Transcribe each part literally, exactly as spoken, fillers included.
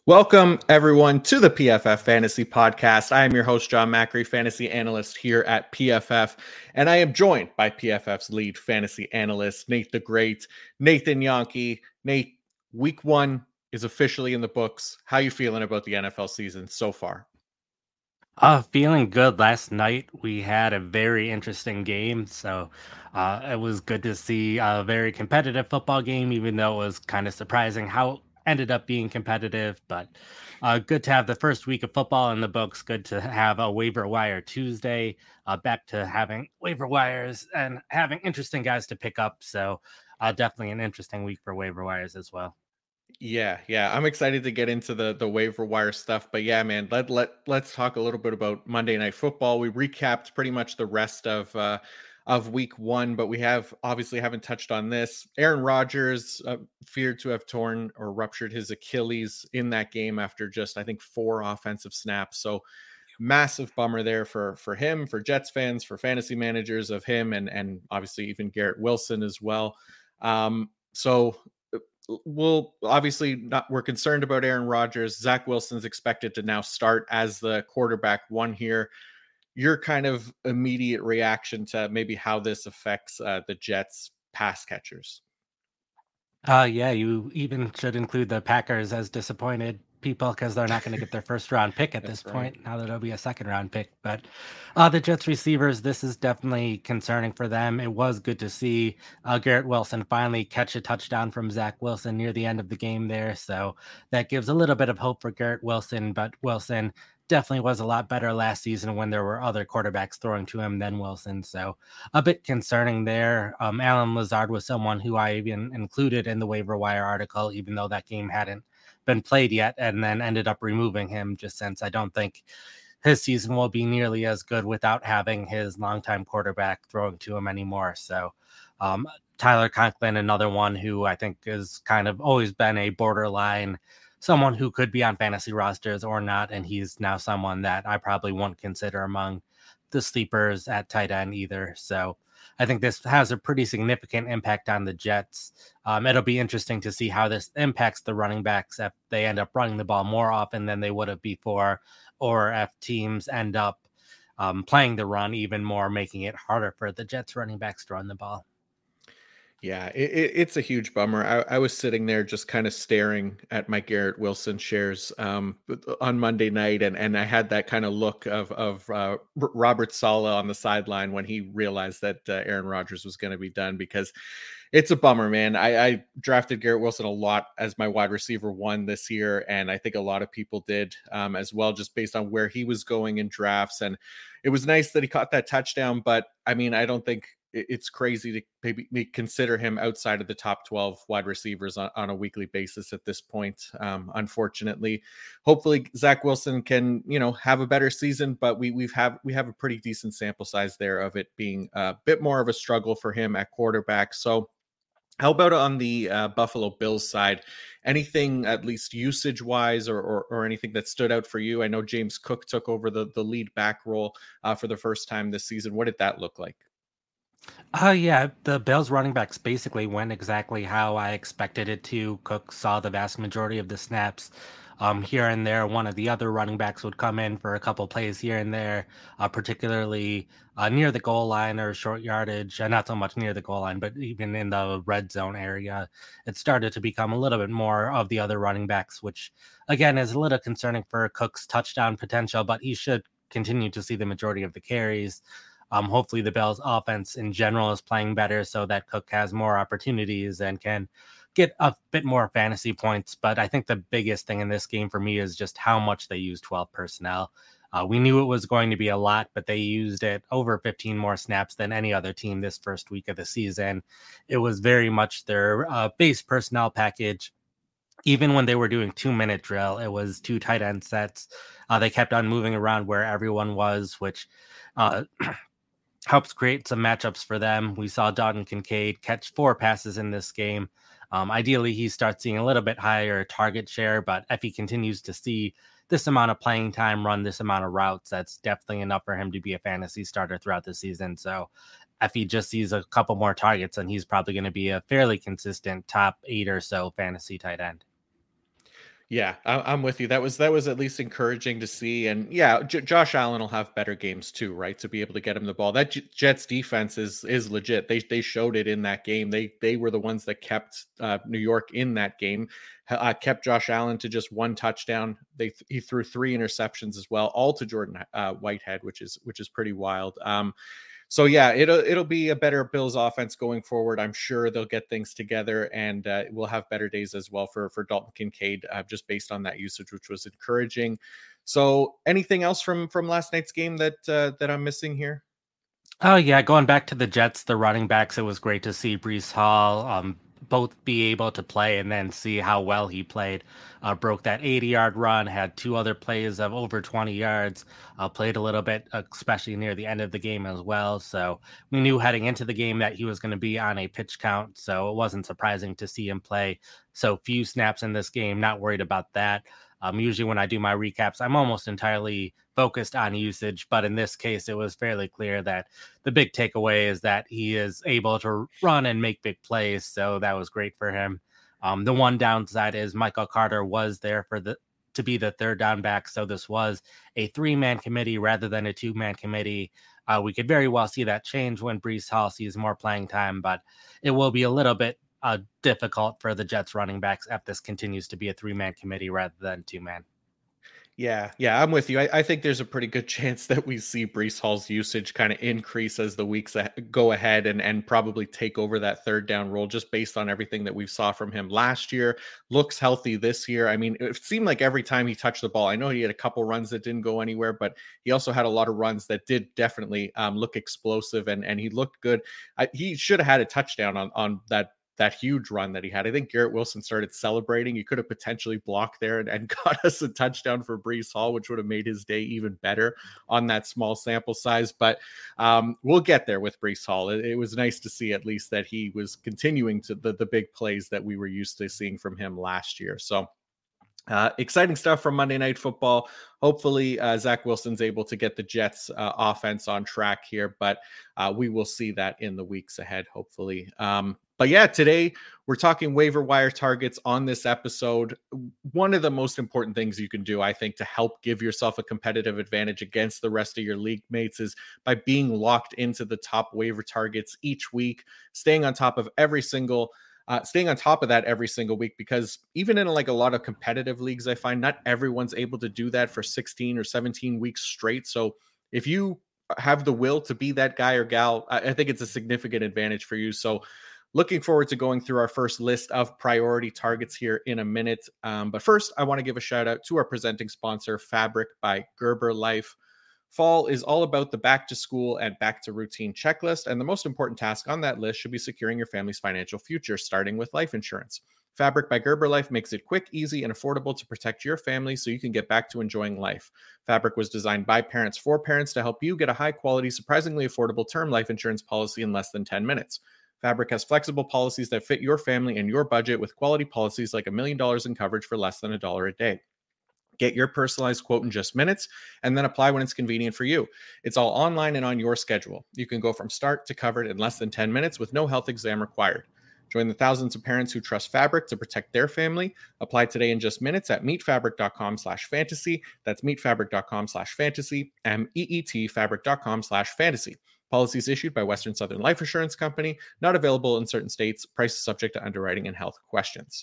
Welcome, everyone, to the P F F Fantasy Podcast. I am your host, John Macri, fantasy analyst here at P F F, and I am joined by P F F's lead fantasy analyst, Nate the Great, Nathan Yonke. Nate, week one is officially in the books. How you feeling about the N F L season so far? Uh, feeling good. Last night we had a very interesting game, so uh, it was good to see a very competitive football game, even though it was kind of surprising how it ended up being competitive. But uh, good to have the first week of football in the books. Good to have a waiver wire Tuesday. Uh, back to having waiver wires and having interesting guys to pick up. So uh, definitely an interesting week for waiver wires as well. Yeah, yeah, I'm excited to get into the the waiver wire stuff, but yeah, man, let let let's talk a little bit about Monday Night Football. We recapped pretty much the rest of uh of week one, but we have obviously haven't touched on this. Aaron Rodgers uh, feared to have torn or ruptured his Achilles in that game after just I think four offensive snaps. So massive bummer there for for him, for Jets fans, for fantasy managers of him, and and obviously even Garrett Wilson as well. Um, so we'll obviously not we're concerned about Aaron Rodgers. Zach Wilson's expected to now start as the quarterback one here. Your kind of immediate reaction to maybe how this affects uh, the Jets pass catchers? Uh, yeah, you even should include the Packers as disappointed people because they're not going to get their first round pick at this That's right. point. Now that it'll be a second round pick, but uh, the Jets receivers, this is definitely concerning for them. It was good to see uh, Garrett Wilson finally catch a touchdown from Zach Wilson near the end of the game there, so that gives a little bit of hope for Garrett Wilson. But Wilson definitely was a lot better last season when there were other quarterbacks throwing to him than Wilson. So a bit concerning there. Um, Alan Lazard was someone who I even included in the waiver wire article, even though that game hadn't been played yet, and then ended up removing him just since I don't think his season will be nearly as good without having his longtime quarterback throwing to him anymore. So um, Tyler Conklin, another one who I think has kind of always been a borderline someone who could be on fantasy rosters or not, and he's now someone that I probably won't consider among the sleepers at tight end either. So I think this has a pretty significant impact on the Jets. Um, it'll be interesting to see how this impacts the running backs if they end up running the ball more often than they would have before, or if teams end up um, playing the run even more, making it harder for the Jets running backs to run the ball. Yeah, it, it, it's a huge bummer. I, I was sitting there just kind of staring at my Garrett Wilson shares um, on Monday night, and and I had that kind of look of of uh, Robert Saleh on the sideline when he realized that uh, Aaron Rodgers was going to be done, because it's a bummer, man. I, I drafted Garrett Wilson a lot as my wide receiver one this year, and I think a lot of people did um, as well, just based on where he was going in drafts. And it was nice that he caught that touchdown, but I mean, I don't think it's crazy to maybe consider him outside of the top twelve wide receivers on, on a weekly basis at this point. Um, unfortunately, hopefully Zach Wilson can, you know, have a better season, but we we've have we have a pretty decent sample size there of it being a bit more of a struggle for him at quarterback. So how about on the uh, Buffalo Bills side? Anything, at least usage wise, or, or or anything that stood out for you? I know James Cook took over the the lead back role uh, for the first time this season. What did that look like? Oh, yeah. The Bills running backs basically went exactly how I expected it to. Cook saw the vast majority of the snaps. Um, here and there, one of the other running backs would come in for a couple plays here and there, uh, particularly uh, near the goal line or short yardage. Uh, not so much near the goal line, but even in the red zone area, it started to become a little bit more of the other running backs, which again is a little concerning for Cook's touchdown potential, but he should continue to see the majority of the carries. Um, hopefully, the Bills' offense in general is playing better so that Cook has more opportunities and can get a bit more fantasy points. But I think the biggest thing in this game for me is just how much they use twelve personnel. Uh, we knew it was going to be a lot, but they used it over fifteen more snaps than any other team this first week of the season. It was very much their uh, base personnel package. Even when they were doing two minute drill, it was two tight end sets. Uh, they kept on moving around where everyone was, which uh, helps create some matchups for them. We saw Dalton Kincaid catch four passes in this game. Um, ideally, he starts seeing a little bit higher target share, but if he continues to see this amount of playing time, run this amount of routes, that's definitely enough for him to be a fantasy starter throughout the season. So if he just sees a couple more targets, then he's probably going to be a fairly consistent top eight or so fantasy tight end. Yeah, I, I'm with you. That was that was at least encouraging to see, and yeah, J- Josh Allen will have better games too, right? To be able to get him the ball. That J- Jets defense is is legit. They they showed it in that game. They they were the ones that kept uh, New York in that game. Uh, kept Josh Allen to just one touchdown. They he threw three interceptions as well, all to Jordan uh, Whitehead, which is which is pretty wild. Um, so yeah, it'll it'll be a better Bills offense going forward. I'm sure they'll get things together, and uh, we'll have better days as well for for Dalton Kincaid, uh, just based on that usage, which was encouraging. So, anything else from from last night's game that uh, that I'm missing here? Oh yeah, going back to the Jets, the running backs, it was great to see Brees Hall um, both be able to play and then see how well he played. Uh, broke that eighty-yard run, had two other plays of over twenty yards. Uh, played a little bit, especially near the end of the game as well. So we knew heading into the game that he was going to be on a pitch count. So it wasn't surprising to see him play so few snaps in this game. Not worried about that. Um, usually when I do my recaps, I'm almost entirely focused on usage, but in this case, it was fairly clear that the big takeaway is that he is able to run and make big plays. So that was great for him. Um, the one downside is Michael Carter was there for the to be the third down back. So this was a three man committee rather than a two man committee. Uh, we could very well see that change when Brees Hall sees more playing time, but it will be a little bit uh, difficult for the Jets running backs if this continues to be a three man committee rather than two man. Yeah, yeah, I'm with you. I, I think there's a pretty good chance that we see Brees Hall's usage kind of increase as the weeks a- go ahead, and and probably take over that third down role, just based on everything that we saw from him last year. Looks healthy this year. I mean, it seemed like every time he touched the ball, I know he had a couple runs that didn't go anywhere, but he also had a lot of runs that did definitely um, look explosive, and and he looked good. I, he should have had a touchdown on on that that huge run that he had. I think Garrett Wilson started celebrating. He could have potentially blocked there and, and got us a touchdown for Brees Hall, which would have made his day even better on that small sample size. But um, we'll get there with Brees Hall. It, it was nice to see at least that he was continuing to the, the big plays that we were used to seeing from him last year. So Uh, exciting stuff from Monday Night Football. Hopefully, uh, Zach Wilson's able to get the Jets' uh, offense on track here, but uh, we will see that in the weeks ahead, hopefully. Um, but yeah, today we're talking waiver wire targets on this episode. One of the most important things you can do, I think, to help give yourself a competitive advantage against the rest of your league mates is by being locked into the top waiver targets each week, staying on top of every single uh, staying on top of that every single week, because even in like a lot of competitive leagues, I find not everyone's able to do that for sixteen or seventeen weeks straight. So if you have the will to be that guy or gal, I, I think it's a significant advantage for you. So looking forward to going through our first list of priority targets here in a minute. Um, but first, I want to give a shout out to our presenting sponsor, Fabric by Gerber Life. Fall is all about the back to school and back to routine checklist, and the most important task on that list should be securing your family's financial future, starting with life insurance. Fabric by Gerber Life makes it quick, easy, and affordable to protect your family so you can get back to enjoying life. Fabric was designed by parents for parents to help you get a high quality, surprisingly affordable term life insurance policy in less than ten minutes. Fabric has flexible policies that fit your family and your budget, with quality policies like a million dollars in coverage for less than a dollar a day. Get your personalized quote in just minutes and then apply when it's convenient for you. It's all online and on your schedule. You can go from start to covered in less than ten minutes with no health exam required. Join the thousands of parents who trust Fabric to protect their family. Apply today in just minutes at meetfabric.com slash fantasy. That's meetfabric.com slash fantasy, M E E T fabric.com slash fantasy. Policies issued by Western Southern Life Assurance Company, not available in certain states. Prices subject to underwriting and health questions.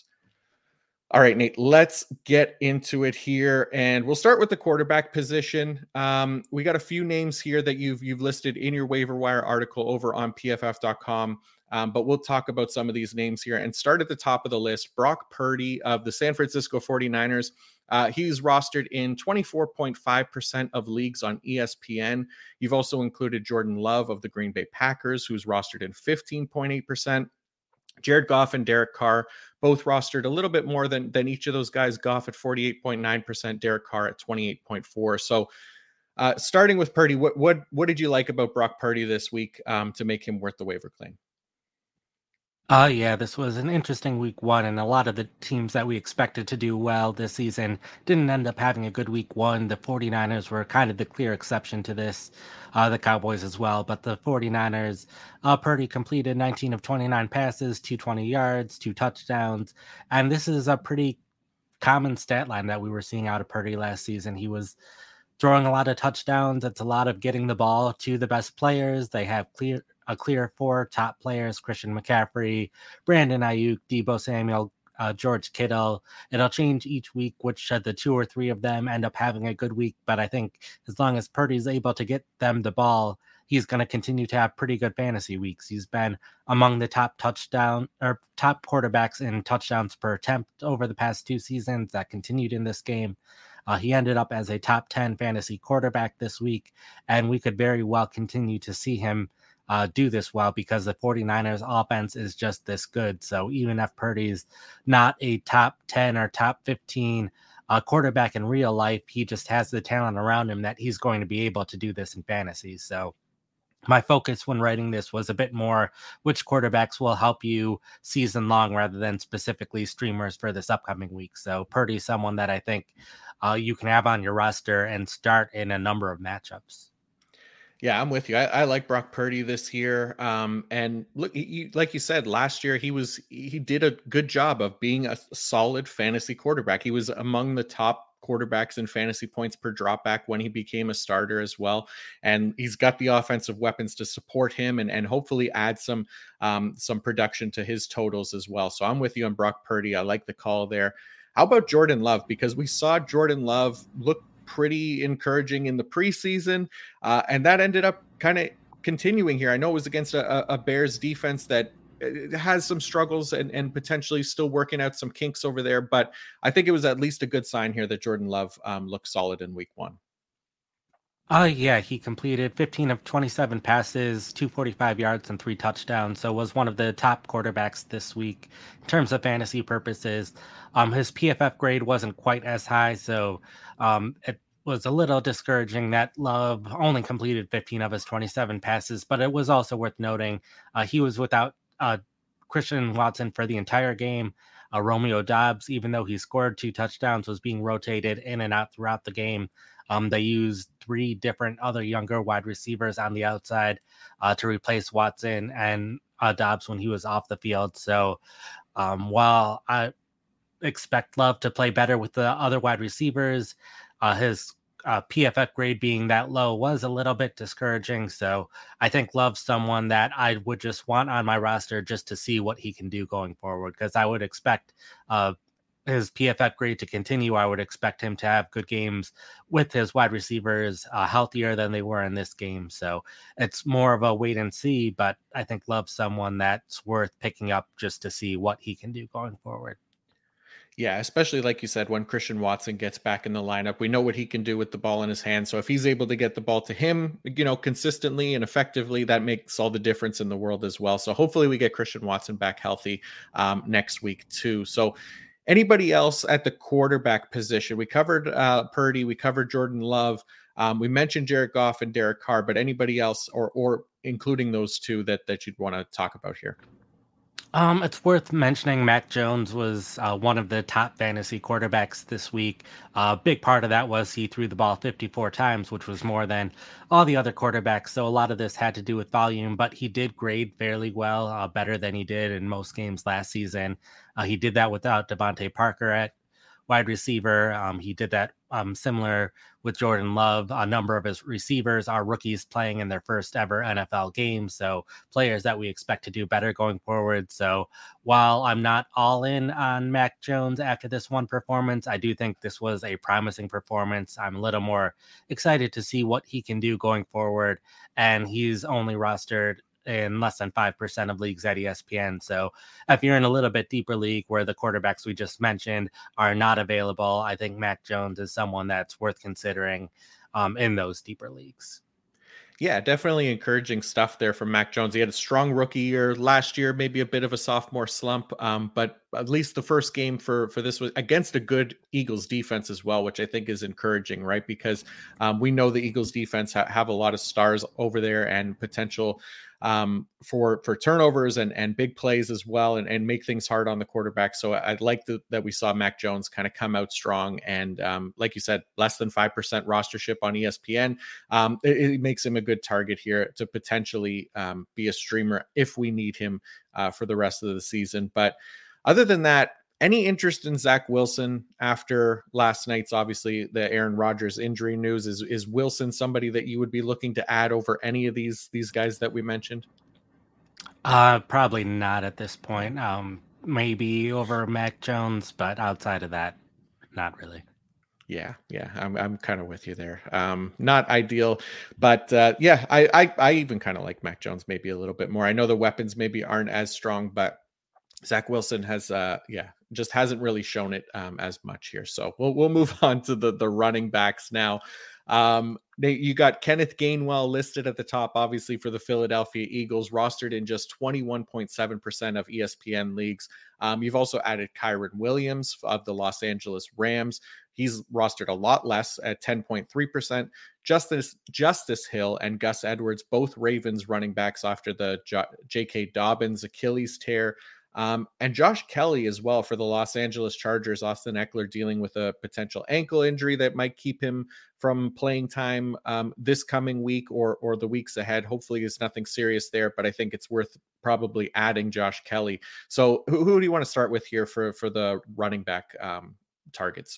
All right, Nate, let's get into it here. And we'll start with the quarterback position. Um, we got a few names here that you've you've listed in your waiver wire article over on P F F dot com. Um, but we'll talk about some of these names here and start at the top of the list. Brock Purdy of the San Francisco forty-niners. Uh, he's rostered in twenty-four point five percent of leagues on E S P N. You've also included Jordan Love of the Green Bay Packers, who's rostered in fifteen point eight percent. Jared Goff and Derek Carr, both rostered a little bit more than, than each of those guys. Goff at forty-eight point nine percent, Derek Carr at twenty-eight point four. So uh, starting with Purdy, what, what, what did you like about Brock Purdy this week um, to make him worth the waiver claim? Uh, yeah, this was an interesting week one, and a lot of the teams that we expected to do well this season didn't end up having a good week one. The forty-niners were kind of the clear exception to this, uh, the Cowboys as well. But the forty-niners, uh, Purdy completed nineteen of twenty-nine passes, two hundred twenty yards, two touchdowns, and this is a pretty common stat line that we were seeing out of Purdy last season. He was throwing a lot of touchdowns. It's a lot of getting the ball to the best players. They have clear a clear four top players: Christian McCaffrey, Brandon Ayuk, Debo Samuel, uh, George Kittle. It'll change each week which of the two or three of them end up having a good week. But I think as long as Purdy's able to get them the ball, he's going to continue to have pretty good fantasy weeks. He's been among the top touchdown or top quarterbacks in touchdowns per attempt over the past two seasons. That continued in this game. Uh, he ended up as a top ten fantasy quarterback this week, and we could very well continue to see him uh, do this well because the 49ers offense is just this good. So even if Purdy's not a top ten or top fifteen uh, quarterback in real life, he just has the talent around him that he's going to be able to do this in fantasy. So my focus when writing this was a bit more which quarterbacks will help you season long rather than specifically streamers for this upcoming week. So Purdy's someone that I think uh, you can have on your roster and start in a number of matchups. Yeah, I'm with you. I, I like Brock Purdy this year. Um, and look, he, like you said, last year he was he did a good job of being a solid fantasy quarterback. He was among the top quarterbacks in fantasy points per dropback when he became a starter as well. And he's got the offensive weapons to support him and, and hopefully add some um, some production to his totals as well. So I'm with you on Brock Purdy. I like the call there. How about Jordan Love? Because we saw Jordan Love look pretty encouraging in the preseason, uh, and that ended up kind of continuing here. I know it was against a, a Bears defense that has some struggles and, and potentially still working out some kinks over there, but I think it was at least a good sign here that Jordan Love um, looked solid in week one. Uh, yeah, he completed fifteen of twenty-seven passes, two hundred forty-five yards, and three touchdowns. So was one of the top quarterbacks this week in terms of fantasy purposes. Um, his P F F grade wasn't quite as high, so um, it was a little discouraging that Love only completed fifteen of his twenty-seven passes. But it was also worth noting uh, he was without uh, Christian Watson for the entire game. Uh, Romeo Doubs, even though he scored two touchdowns, was being rotated in and out throughout the game. Um, they used three different other younger wide receivers on the outside uh, to replace Watson and uh, Doubs when he was off the field. So um, while I expect Love to play better with the other wide receivers, uh, his uh, P F F grade being that low was a little bit discouraging. So I think Love's someone that I would just want on my roster just to see what he can do going forward, because I would expect uh, his P F F grade to continue. I would expect him to have good games with his wide receivers uh, healthier than they were in this game. So it's more of a wait and see, but I think Love's someone that's worth picking up just to see what he can do going forward. Yeah, especially like you said, when Christian Watson gets back in the lineup, we know what he can do with the ball in his hand. So if he's able to get the ball to him, you know, consistently and effectively, that makes all the difference in the world as well. So hopefully we get Christian Watson back healthy um, next week too. So anybody else at the quarterback position? We covered uh, Purdy, we covered Jordan Love, um, we mentioned Jared Goff and Derek Carr, but anybody else, or or including those two that that you'd want to talk about here? Um, it's worth mentioning Mac Jones was uh, one of the top fantasy quarterbacks this week. A uh, big part of that was he threw the ball fifty-four times, which was more than all the other quarterbacks. So a lot of this had to do with volume, but he did grade fairly well, uh, better than he did in most games last season. Uh, he did that without Devontae Parker at wide receiver. Um, he did that um, similar with Jordan Love. A number of his receivers are rookies playing in their first ever N F L game. So players that we expect to do better going forward. So while I'm not all in on Mac Jones after this one performance, I do think this was a promising performance. I'm a little more excited to see what he can do going forward. And he's only rostered in less than five percent of leagues at E S P N. So if you're in a little bit deeper league where the quarterbacks we just mentioned are not available, I think Mac Jones is someone that's worth considering um, in those deeper leagues. Yeah, definitely encouraging stuff there from Mac Jones. He had a strong rookie year last year, maybe a bit of a sophomore slump, um, but at least the first game for for this was against a good Eagles defense as well, which I think is encouraging, right? Because um, we know the Eagles defense ha- have a lot of stars over there and potential um, for for turnovers and and big plays as well, and, and make things hard on the quarterback. So I like the, that we saw Mac Jones kind of come out strong, and um, like you said, less than five percent rostership on E S P N. Um, it, it makes him a good target here to potentially um, be a streamer if we need him uh, for the rest of the season. But other than that, Any interest in Zach Wilson after last night's, obviously, the Aaron Rodgers injury news? Is is Wilson somebody that you would be looking to add over any of these these guys that we mentioned? Uh, probably not at this point. Um, maybe over Mac Jones, but outside of that, not really. Yeah, yeah, I'm I'm kind of with you there. Um, not ideal, but uh, yeah, I I, I even kind of like Mac Jones maybe a little bit more. I know the weapons maybe aren't as strong, but Zach Wilson has, uh, yeah, just hasn't really shown it um, as much here. So we'll we'll move on to the the running backs now. Um, they, you got Kenneth Gainwell listed at the top, obviously for the Philadelphia Eagles, rostered in just twenty-one point seven percent of E S P N leagues. Um, you've also added Kyren Williams of the Los Angeles Rams. He's rostered a lot less at ten point three percent. Justice Justice Hill and Gus Edwards, both Ravens running backs after the J K. Dobbins Achilles tear. Um, and Josh Kelly as well for the Los Angeles Chargers. Austin Eckler dealing with a potential ankle injury that might keep him from playing time um, this coming week or or the weeks ahead. Hopefully it's nothing serious there, but I think it's worth probably adding Josh Kelly. So who, who do you want to start with here for, for the running back um, targets?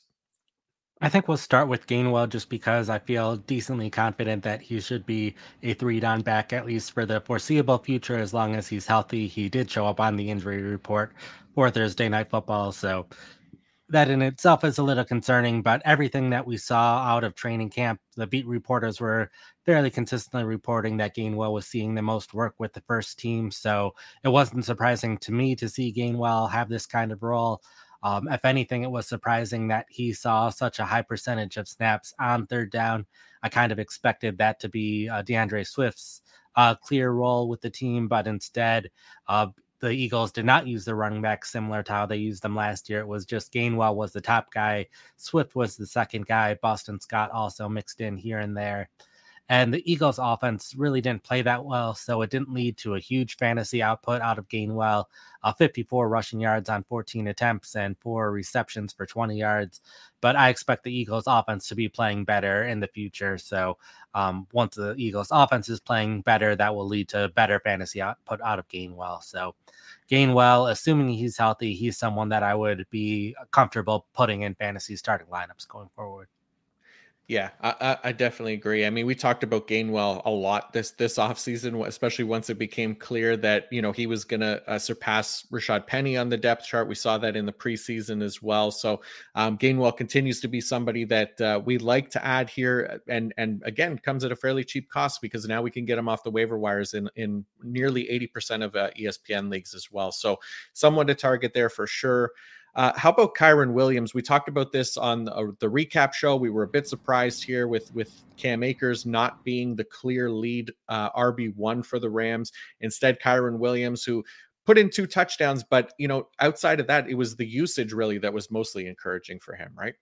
I think we'll start with Gainwell just because I feel decently confident that he should be a three down back, at least for the foreseeable future, as long as he's healthy. He did show up on the injury report for Thursday Night Football, so that in itself is a little concerning, but everything that we saw out of training camp, the beat reporters were fairly consistently reporting that Gainwell was seeing the most work with the first team. So it wasn't surprising to me to see Gainwell have this kind of role. Um, if anything, it was surprising that he saw such a high percentage of snaps on third down. I kind of expected that to be uh, DeAndre Swift's uh, clear role with the team, but instead, uh, the Eagles did not use the running back similar to how they used them last year. It was just Gainwell was the top guy. Swift was the second guy. Boston Scott also mixed in here and there. And the Eagles offense really didn't play that well, so it didn't lead to a huge fantasy output out of Gainwell. Uh, fifty-four rushing yards on fourteen attempts and four receptions for twenty yards. But I expect the Eagles offense to be playing better in the future. So um, once the Eagles offense is playing better, that will lead to better fantasy output out of Gainwell. So Gainwell, assuming he's healthy, he's someone that I would be comfortable putting in fantasy starting lineups going forward. Yeah, I, I definitely agree. I mean, we talked about Gainwell a lot this this offseason, especially once it became clear that, you know, he was going to uh, surpass Rashad Penny on the depth chart. We saw that in the preseason as well. So um, Gainwell continues to be somebody that uh, we like to add here. And and again, comes at a fairly cheap cost because now we can get him off the waiver wires in, in nearly eighty percent of uh, E S P N leagues as well. So someone to target there for sure. Uh, how about Kyren Williams? We talked about this on the, uh, the recap show. We were a bit surprised here with, with Cam Akers not being the clear lead uh, R B one for the Rams. Instead, Kyren Williams, who put in two touchdowns, but, you know, outside of that, it was the usage really that was mostly encouraging for him, right?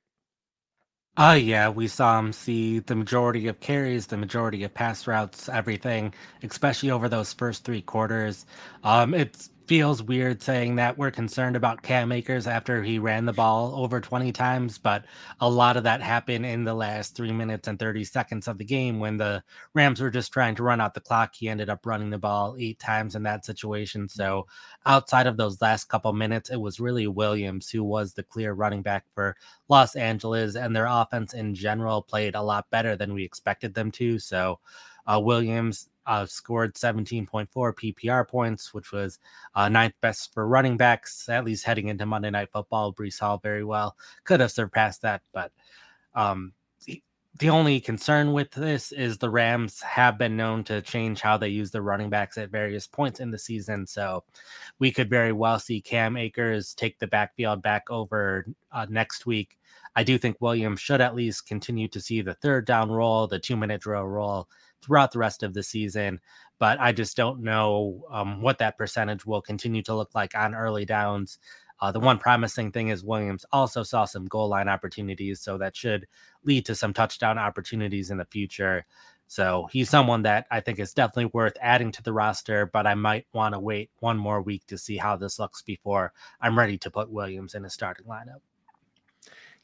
Oh, yeah, we saw him see the majority of carries, the majority of pass routes, everything, especially over those first three quarters. Um, it feels weird saying that we're concerned about Cam Akers after he ran the ball over twenty times, but a lot of that happened in the last three minutes and thirty seconds of the game when the Rams were just trying to run out the clock. He ended up running the ball eight times in that situation. So outside of those last couple minutes, it was really Williams who was the clear running back for Los Angeles, and their offense in general played a lot better than we expected them to. So uh, Williams uh, scored seventeen point four P P R points, which was uh, ninth best for running backs, at least heading into Monday Night Football. Brees Hall very well could have surpassed that, but um, the, the only concern with this is the Rams have been known to change how they use the running backs at various points in the season. So we could very well see Cam Akers take the backfield back over uh, next week. I do think Williams should at least continue to see the third down role, the two minute drill role throughout the rest of the season. But I just don't know um, what that percentage will continue to look like on early downs. Uh, the one promising thing is Williams also saw some goal line opportunities, so that should lead to some touchdown opportunities in the future. So he's someone that I think is definitely worth adding to the roster, but I might want to wait one more week to see how this looks before I'm ready to put Williams in a starting lineup.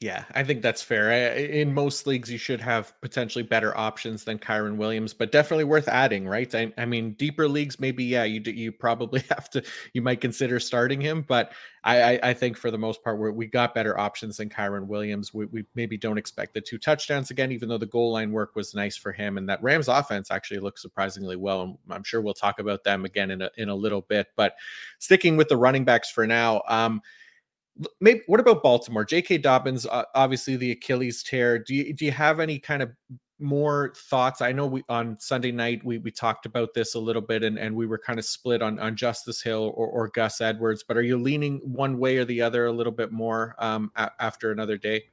Yeah, I think that's fair. I, in most leagues, you should have potentially better options than Kyron Williams, but definitely worth adding, right? I, I mean, deeper leagues, maybe yeah, you do, you probably have to, you might consider starting him, but I, I, I think for the most part, we're, we got better options than Kyron Williams. We, we maybe don't expect the two touchdowns again, even though the goal line work was nice for him, and that Rams offense actually looks surprisingly well. And I'm sure we'll talk about them again in a in a little bit. But sticking with the running backs for now. Um, Maybe what about Baltimore? J K. Dobbins, uh, obviously the Achilles tear. Do you do you have any kind of more thoughts? I know we on Sunday night we we talked about this a little bit, and, and we were kind of split on on Justice Hill or, or Gus Edwards. But are you leaning one way or the other a little bit more um, a- after another day?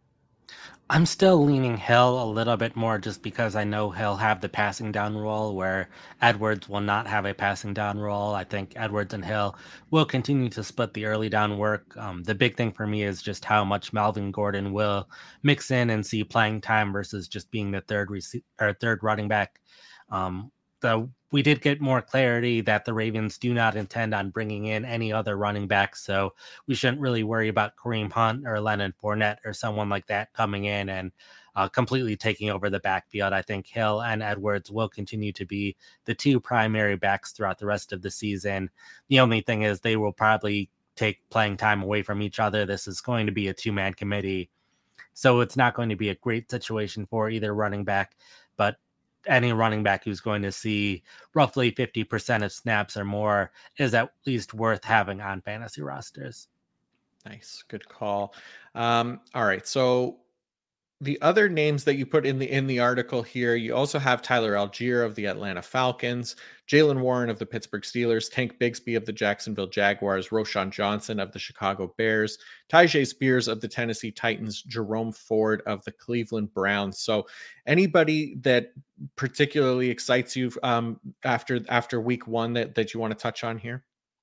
I'm still leaning Hill a little bit more just because I know he'll have the passing down role where Edwards will not have a passing down role. I think Edwards and Hill will continue to split the early down work. Um, the big thing for me is just how much Melvin Gordon will mix in and see playing time versus just being the third rece- or third running back. Um, the we did get more clarity that the Ravens do not intend on bringing in any other running backs, so we shouldn't really worry about Kareem Hunt or Leonard Fournette or someone like that coming in and uh, completely taking over the backfield. I think Hill and Edwards will continue to be the two primary backs throughout the rest of the season. The only thing is they will probably take playing time away from each other. This is going to be a two-man committee, so it's not going to be a great situation for either running back, but any running back who's going to see roughly fifty percent of snaps or more is at least worth having on fantasy rosters. Nice, good call. Um, all right, so the other names that you put in the in the article here, you also have Tyler Algier of the Atlanta Falcons, Jalen Warren of the Pittsburgh Steelers, Tank Bigsby of the Jacksonville Jaguars, Roshan Johnson of the Chicago Bears, Tyjae Spears of the Tennessee Titans, Jerome Ford of the Cleveland Browns. So, anybody that particularly excites you um, after after week one that that you want to touch on here?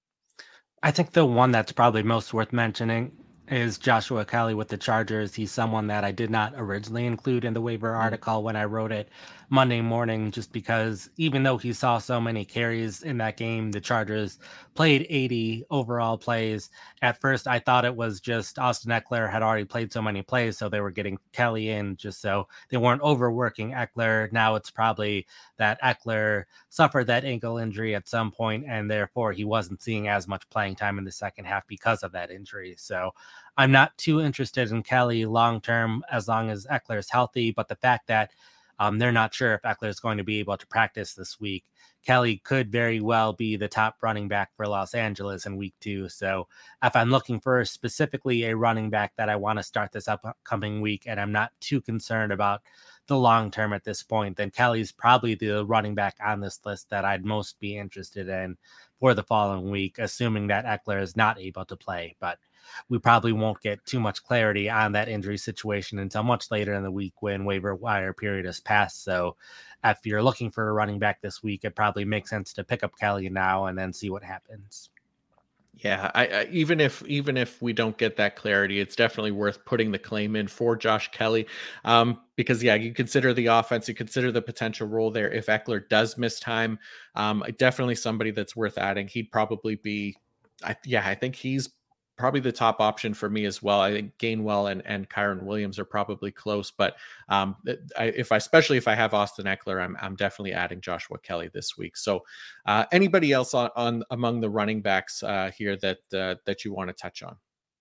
I think the one that's probably most worth mentioning is Joshua Kelly with the Chargers. He's someone that I did not originally include in the waiver Mm, article when I wrote it Monday morning, just because even though he saw so many carries in that game, the Chargers played eighty overall plays. At first, I thought it was just Austin Eckler had already played so many plays, so they were getting Kelly in just so they weren't overworking Eckler. Now it's probably that Eckler suffered that ankle injury at some point, and therefore he wasn't seeing as much playing time in the second half because of that injury. So I'm not too interested in Kelly long term as long as Eckler is healthy. But the fact that um, they're not sure if Eckler is going to be able to practice this week, Kelly could very well be the top running back for Los Angeles in week two. So if I'm looking for specifically a running back that I want to start this upcoming week, and I'm not too concerned about the long term at this point, then Kelly's probably the running back on this list that I'd most be interested in for the following week, assuming that Eckler is not able to play. But we probably won't get too much clarity on that injury situation until much later in the week when waiver wire period has passed. So if you're looking for a running back this week, it probably makes sense to pick up Kelly now and then see what happens. Yeah, I, I even if even if we don't get that clarity, it's definitely worth putting the claim in for Josh Kelly, um, because yeah, you consider the offense, you consider the potential role there. If Eckler does miss time, um, definitely somebody that's worth adding. He'd probably be, I, yeah, I think he's probably the top option for me as well. I think Gainwell and and Kyron Williams are probably close, but um, I, if I especially if I have Austin Eckler, I'm I'm definitely adding Joshua Kelly this week. So uh, anybody else on, on among the running backs uh, here that uh, that you want to touch on?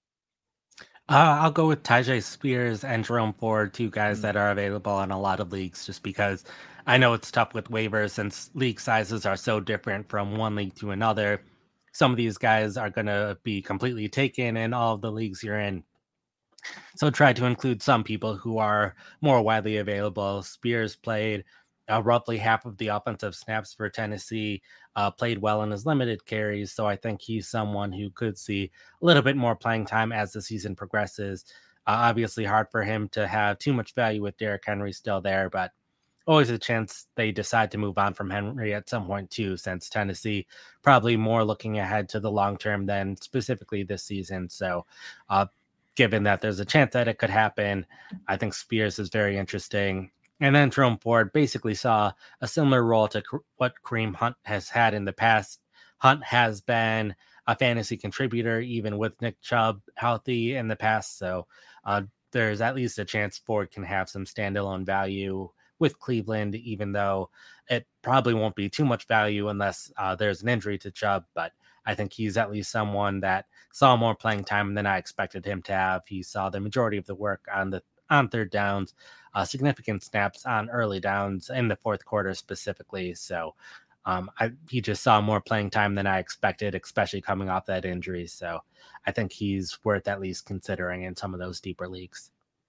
Uh, I'll go with Tajay Spears and Jerome Ford, two guys Mm, that are available in a lot of leagues, just because I know it's tough with waivers since league sizes are so different from one league to another. Some of these guys are going to be completely taken in all of the leagues you're in. So try to include some people who are more widely available. Spears played uh, roughly half of the offensive snaps for Tennessee, uh, played well in his limited carries. So I think he's someone who could see a little bit more playing time as the season progresses. Uh, obviously, hard for him to have too much value with Derrick Henry still there, but always a chance they decide to move on from Henry at some point too, since Tennessee probably more looking ahead to the long term than specifically this season. So, uh, given that there's a chance that it could happen, I think Spears is very interesting. And then Jerome Ford basically saw a similar role to what Kareem Hunt has had in the past. Hunt has been a fantasy contributor, even with Nick Chubb healthy in the past. So, uh, there's at least a chance Ford can have some standalone value with Cleveland, even though it probably won't be too much value unless uh, there's an injury to Chubb. But I think he's at least someone that saw more playing time than I expected him to have. He saw the majority of the work on the on third downs, uh, significant snaps on early downs in the fourth quarter specifically. So um, I, he just saw more playing time than I expected, especially coming off that injury. So I think he's worth at least considering in some of those deeper leagues.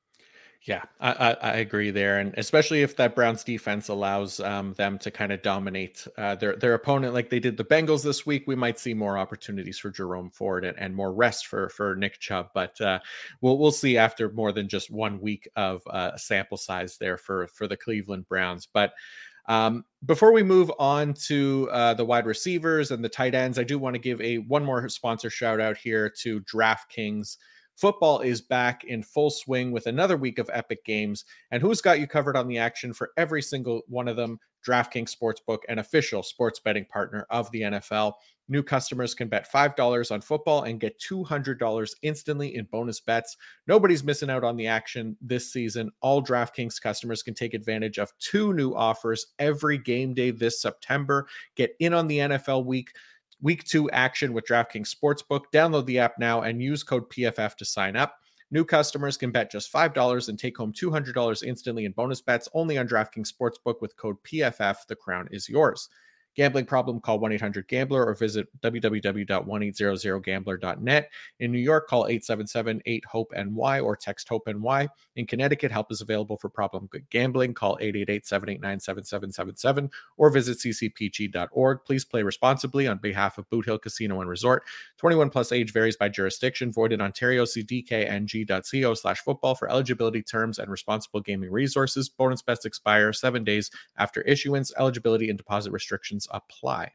Yeah, I, I, I agree there, and especially if that Browns defense allows um, them to kind of dominate uh, their their opponent like they did the Bengals this week, we might see more opportunities for Jerome Ford and, and more rest for for Nick Chubb. But uh, we'll we'll see after more than just one week of uh, sample size there for for the Cleveland Browns. But um, before we move on to uh, the wide receivers and the tight ends, I do want to give a one more sponsor shout out here to DraftKings. Football is back in full swing with another week of epic games. And who's got you covered on the action for every single one of them? DraftKings Sportsbook, an official sports betting partner of the N F L. New customers can bet five dollars on football and get two hundred dollars instantly in bonus bets. Nobody's missing out on the action this season. All DraftKings customers can take advantage of two new offers every game day this September. Get in on the N F L week. Week two action with DraftKings Sportsbook. Download the app now and use code P F F to sign up. New customers can bet just five dollars and take home two hundred dollars instantly in bonus bets only on DraftKings Sportsbook with code P F F. The crown is yours. Gambling problem? Call one eight hundred gambler or visit w w w dot one eight hundred gambler dot net. In New York, call eight seven seven eight hope N Y or text HOPE-NY. In Connecticut, help is available for problem gambling. Call eight eight eight, seven eight nine, seven seven seven seven or visit c c p g dot org. Please play responsibly on behalf of Boot Hill Casino and Resort. twenty-one plus age varies by jurisdiction. Void in Ontario. See d k n g dot co slash football for eligibility terms and responsible gaming resources. Bonus bets expire seven days after issuance. Eligibility and deposit restrictions apply.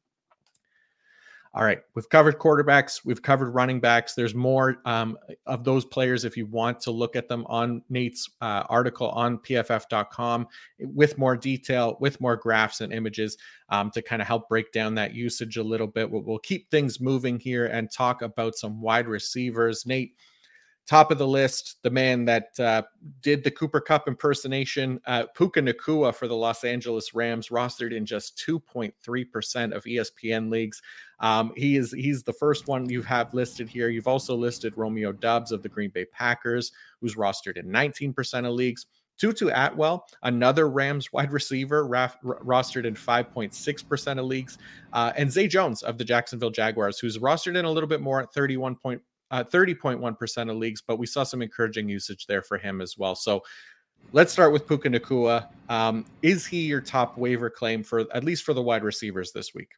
All right, we've covered quarterbacks, we've covered running backs. There's more um, of those players if you want to look at them on Nate's uh, article on P F F dot com with more detail, with more graphs and images um, to kind of help break down that usage a little bit. We'll, we'll keep things moving here and talk about some wide receivers. Nate, top of the list, the man that uh, did the Cooper Kupp impersonation, uh, Puka Nacua for the Los Angeles Rams, rostered in just two point three percent of E S P N leagues. Um, he is he's the first one you have listed here. You've also listed Romeo Doubs of the Green Bay Packers, who's rostered in nineteen percent of leagues. Tutu Atwell, another Rams wide receiver, raf- r- rostered in five point six percent of leagues. Uh, and Zay Jones of the Jacksonville Jaguars, who's rostered in a little bit more at thirty-one point Uh, thirty point one percent of leagues, but we saw some encouraging usage there for him as well. So let's start with Puka Nacua. Um, is he your top waiver claim for at least for the wide receivers this week?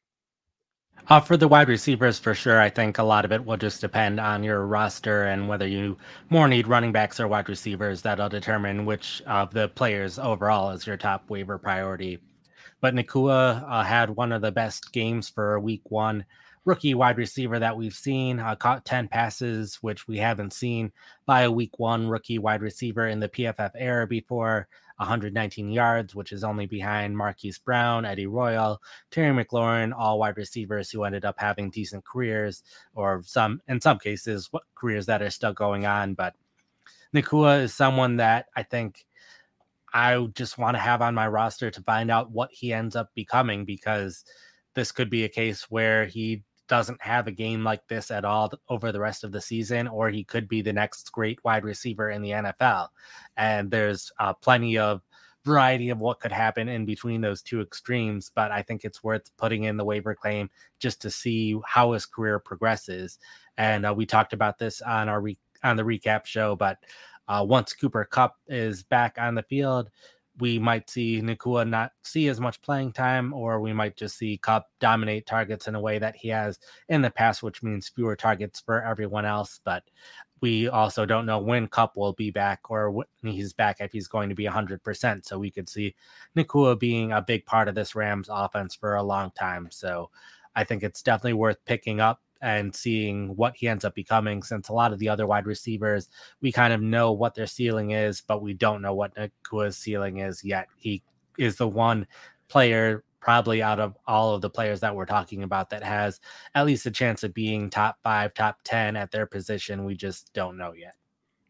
Uh, for the wide receivers, for sure, I think a lot of it will just depend on your roster and whether you more need running backs or wide receivers. That'll determine which of the players overall is your top waiver priority. But Nacua uh, had one of the best games for week one. Rookie wide receiver that we've seen, uh, caught ten passes, which we haven't seen by a week one rookie wide receiver in the P F F era before. one hundred nineteen yards, which is only behind Marquise Brown, Eddie Royal, Terry McLaurin, all wide receivers who ended up having decent careers, or some, in some cases, careers that are still going on. But Nacua is someone that I think I just want to have on my roster to find out what he ends up becoming, because this could be a case where he doesn't have a game like this at all over the rest of the season, or he could be the next great wide receiver in the N F L. And there's uh, plenty of variety of what could happen in between those two extremes, but I think it's worth putting in the waiver claim just to see how his career progresses. And uh, we talked about this on our re- on the recap show, but uh, once Cooper Kupp is back on the field, we might see Nacua not see as much playing time, or we might just see Kupp dominate targets in a way that he has in the past, which means fewer targets for everyone else. But we also don't know when Kupp will be back, or when he's back, if he's going to be one hundred percent. So we could see Nacua being a big part of this Rams offense for a long time. So I think it's definitely worth picking up and seeing what he ends up becoming, since a lot of the other wide receivers, we kind of know what their ceiling is, but we don't know what Nacua's ceiling is yet. He is the one player probably out of all of the players that we're talking about that has at least a chance of being top five, top ten at their position. We just don't know yet.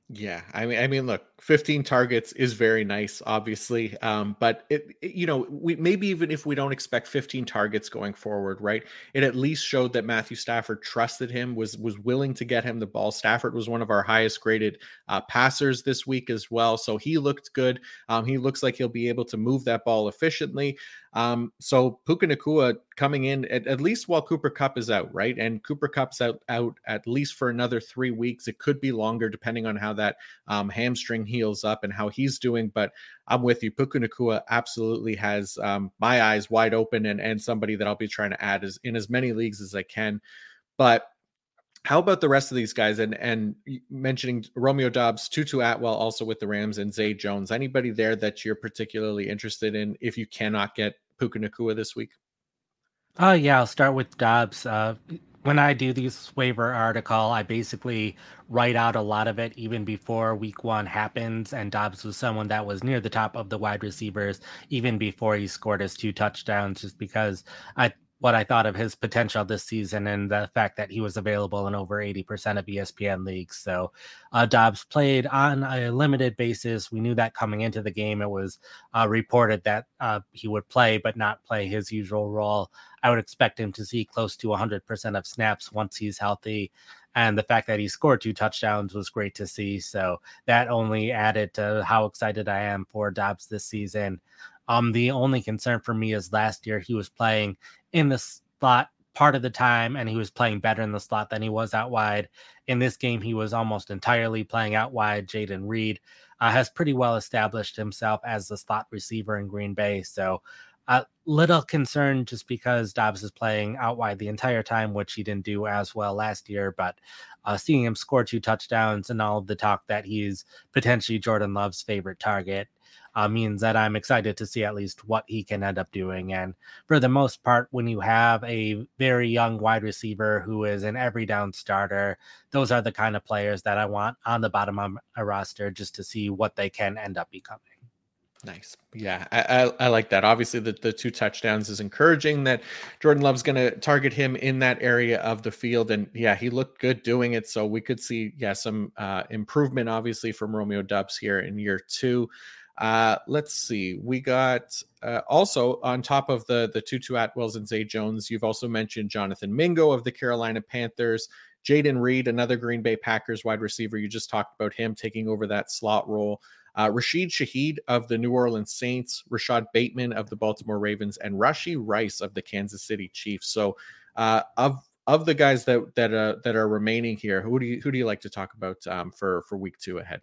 Yeah, I mean, I mean, look, fifteen targets is very nice, obviously, um, but it, it- you know, we maybe even if we don't expect fifteen targets going forward, right? It at least showed that Matthew Stafford trusted him, was was willing to get him the ball. Stafford was one of our highest graded uh, passers this week as well, so he looked good. Um, he looks like he'll be able to move that ball efficiently. Um, so Puka Nakua coming in at, at least while Cooper Cup is out, right? And Cooper Cup's out out at least for another three weeks. It could be longer depending on how that um, hamstring heals up and how he's doing. But I'm with you. Puka Nakua absolutely has um, my eyes wide open, and and somebody that I'll be trying to add is in as many leagues as I can. But how about the rest of these guys? And and mentioning Romeo Dobbs, Tutu Atwell, also with the Rams, and Zay Jones. Anybody there that you're particularly interested in if you cannot get Puka Nakua this week? Oh yeah, I'll start with Dobbs. Uh, when I do these waiver article, I basically write out a lot of it even before week one happens. And Dobbs was someone that was near the top of the wide receivers even before he scored his two touchdowns, just because I what I thought of his potential this season and the fact that he was available in over eighty percent of E S P N leagues. So uh, Dobbs played on a limited basis. We knew that coming into the game. It was uh, reported that uh, he would play, but not play his usual role. I would expect him to see close to one hundred percent of snaps once he's healthy. And the fact that he scored two touchdowns was great to see. So that only added to how excited I am for Dobbs this season. Um, the only concern for me is last year he was playing in the slot part of the time, and he was playing better in the slot than he was out wide. In this game, he was almost entirely playing out wide. Jayden Reed uh, has pretty well established himself as the slot receiver in Green Bay. So a little concerned just because Dobbs is playing out wide the entire time, which he didn't do as well last year. But uh, seeing him score two touchdowns and all of the talk that he's potentially Jordan Love's favorite target uh, means that I'm excited to see at least what he can end up doing. And for the most part, when you have a very young wide receiver who is an every down starter, those are the kind of players that I want on the bottom of a roster just to see what they can end up becoming. Nice. Yeah, I, I, I like that. Obviously, the, the two touchdowns is encouraging that Jordan Love's going to target him in that area of the field. And yeah, he looked good doing it. So we could see, yeah, some uh, improvement, obviously, from Romeo Dobbs here in year two. Uh, let's see. We got uh, also on top of the the Tutu Atwells and Zay Jones, you've also mentioned Jonathan Mingo of the Carolina Panthers, Jayden Reed, another Green Bay Packers wide receiver. You just talked about him taking over that slot role. Uh, Rashid Shaheed of the New Orleans Saints, Rashad Bateman of the Baltimore Ravens, and Rashee Rice of the Kansas City Chiefs. So, uh, of of the guys that that uh, that are remaining here, who do you who do you like to talk about um, for for week two ahead?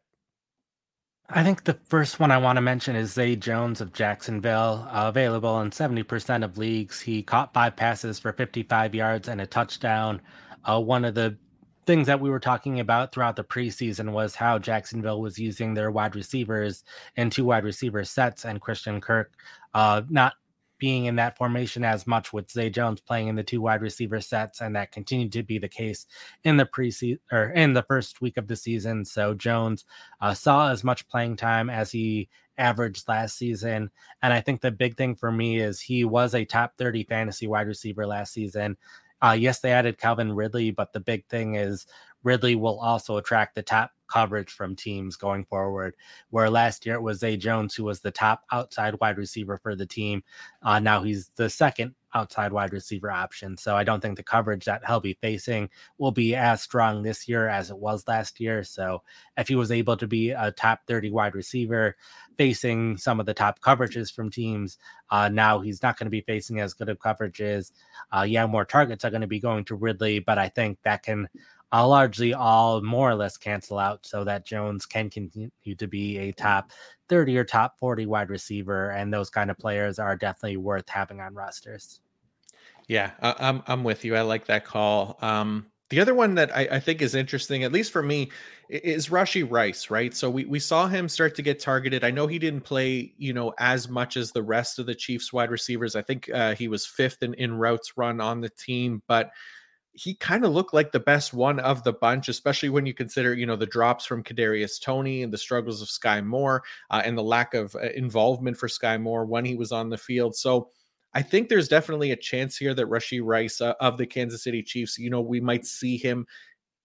I think the first one I want to mention is Zay Jones of Jacksonville, uh, available in seventy percent of leagues. He caught five passes for fifty-five yards and a touchdown. Uh, one of the things that we were talking about throughout the preseason was how Jacksonville was using their wide receivers in two wide receiver sets, and Christian Kirk uh, not being in that formation as much, with Zay Jones playing in the two wide receiver sets, and that continued to be the case in the preseason or in the first week of the season. So Jones uh, saw as much playing time as he averaged last season. And I think the big thing for me is he was a top thirty fantasy wide receiver last season. Uh, yes, they added Calvin Ridley, but the big thing is Ridley will also attract the top coverage from teams going forward. Where last year it was Zay Jones who was the top outside wide receiver for the team. Uh, now he's the second outside wide receiver option. So I don't think the coverage that he'll be facing will be as strong this year as it was last year. So if he was able to be a top thirty wide receiver facing some of the top coverages from teams, uh, now he's not going to be facing as good of coverages. Uh, yeah, more targets are going to be going to Ridley, but I think that can uh, largely all more or less cancel out so that Jones can continue to be a top thirty or top forty wide receiver. And those kind of players are definitely worth having on rosters. Yeah, I, I'm I'm with you. I like that call. Um, the other one that I, I think is interesting, at least for me, i- is Rashee Rice. Right, so we we saw him start to get targeted. I know he didn't play, you know, as much as the rest of the Chiefs wide receivers. I think uh, he was fifth in in routes run on the team, but he kind of looked like the best one of the bunch, especially when you consider, you know, the drops from Kadarius Toney and the struggles of Sky Moore uh, and the lack of uh, involvement for Sky Moore when he was on the field. So I think there's definitely a chance here that Rashee Rice uh, of the Kansas City Chiefs, you know, we might see him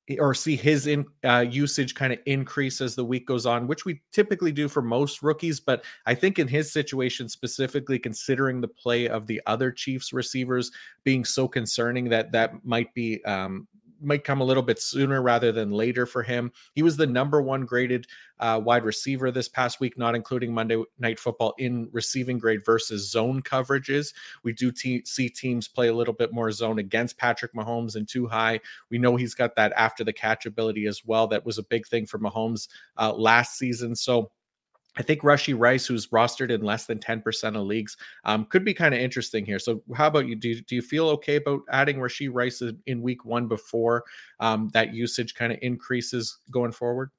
or see his in, uh, usage kind of increase as the week goes on, which we typically do for most rookies. But I think in his situation specifically, considering the play of the other Chiefs receivers being so concerning, that that might be um, might come a little bit sooner rather than later for him. He was the number one graded uh, wide receiver this past week, not including Monday Night Football, in receiving grade versus zone coverages. We do te- see teams play a little bit more zone against Patrick Mahomes and too high. We know he's got that after the catch ability as well. That was a big thing for Mahomes uh, last season. So I think Rashee Rice, who's rostered in less than ten percent of leagues, um, could be kind of interesting here. So how about you? Do, you- do you feel okay about adding Rashee Rice in, in week one before um, that usage kind of increases going forward?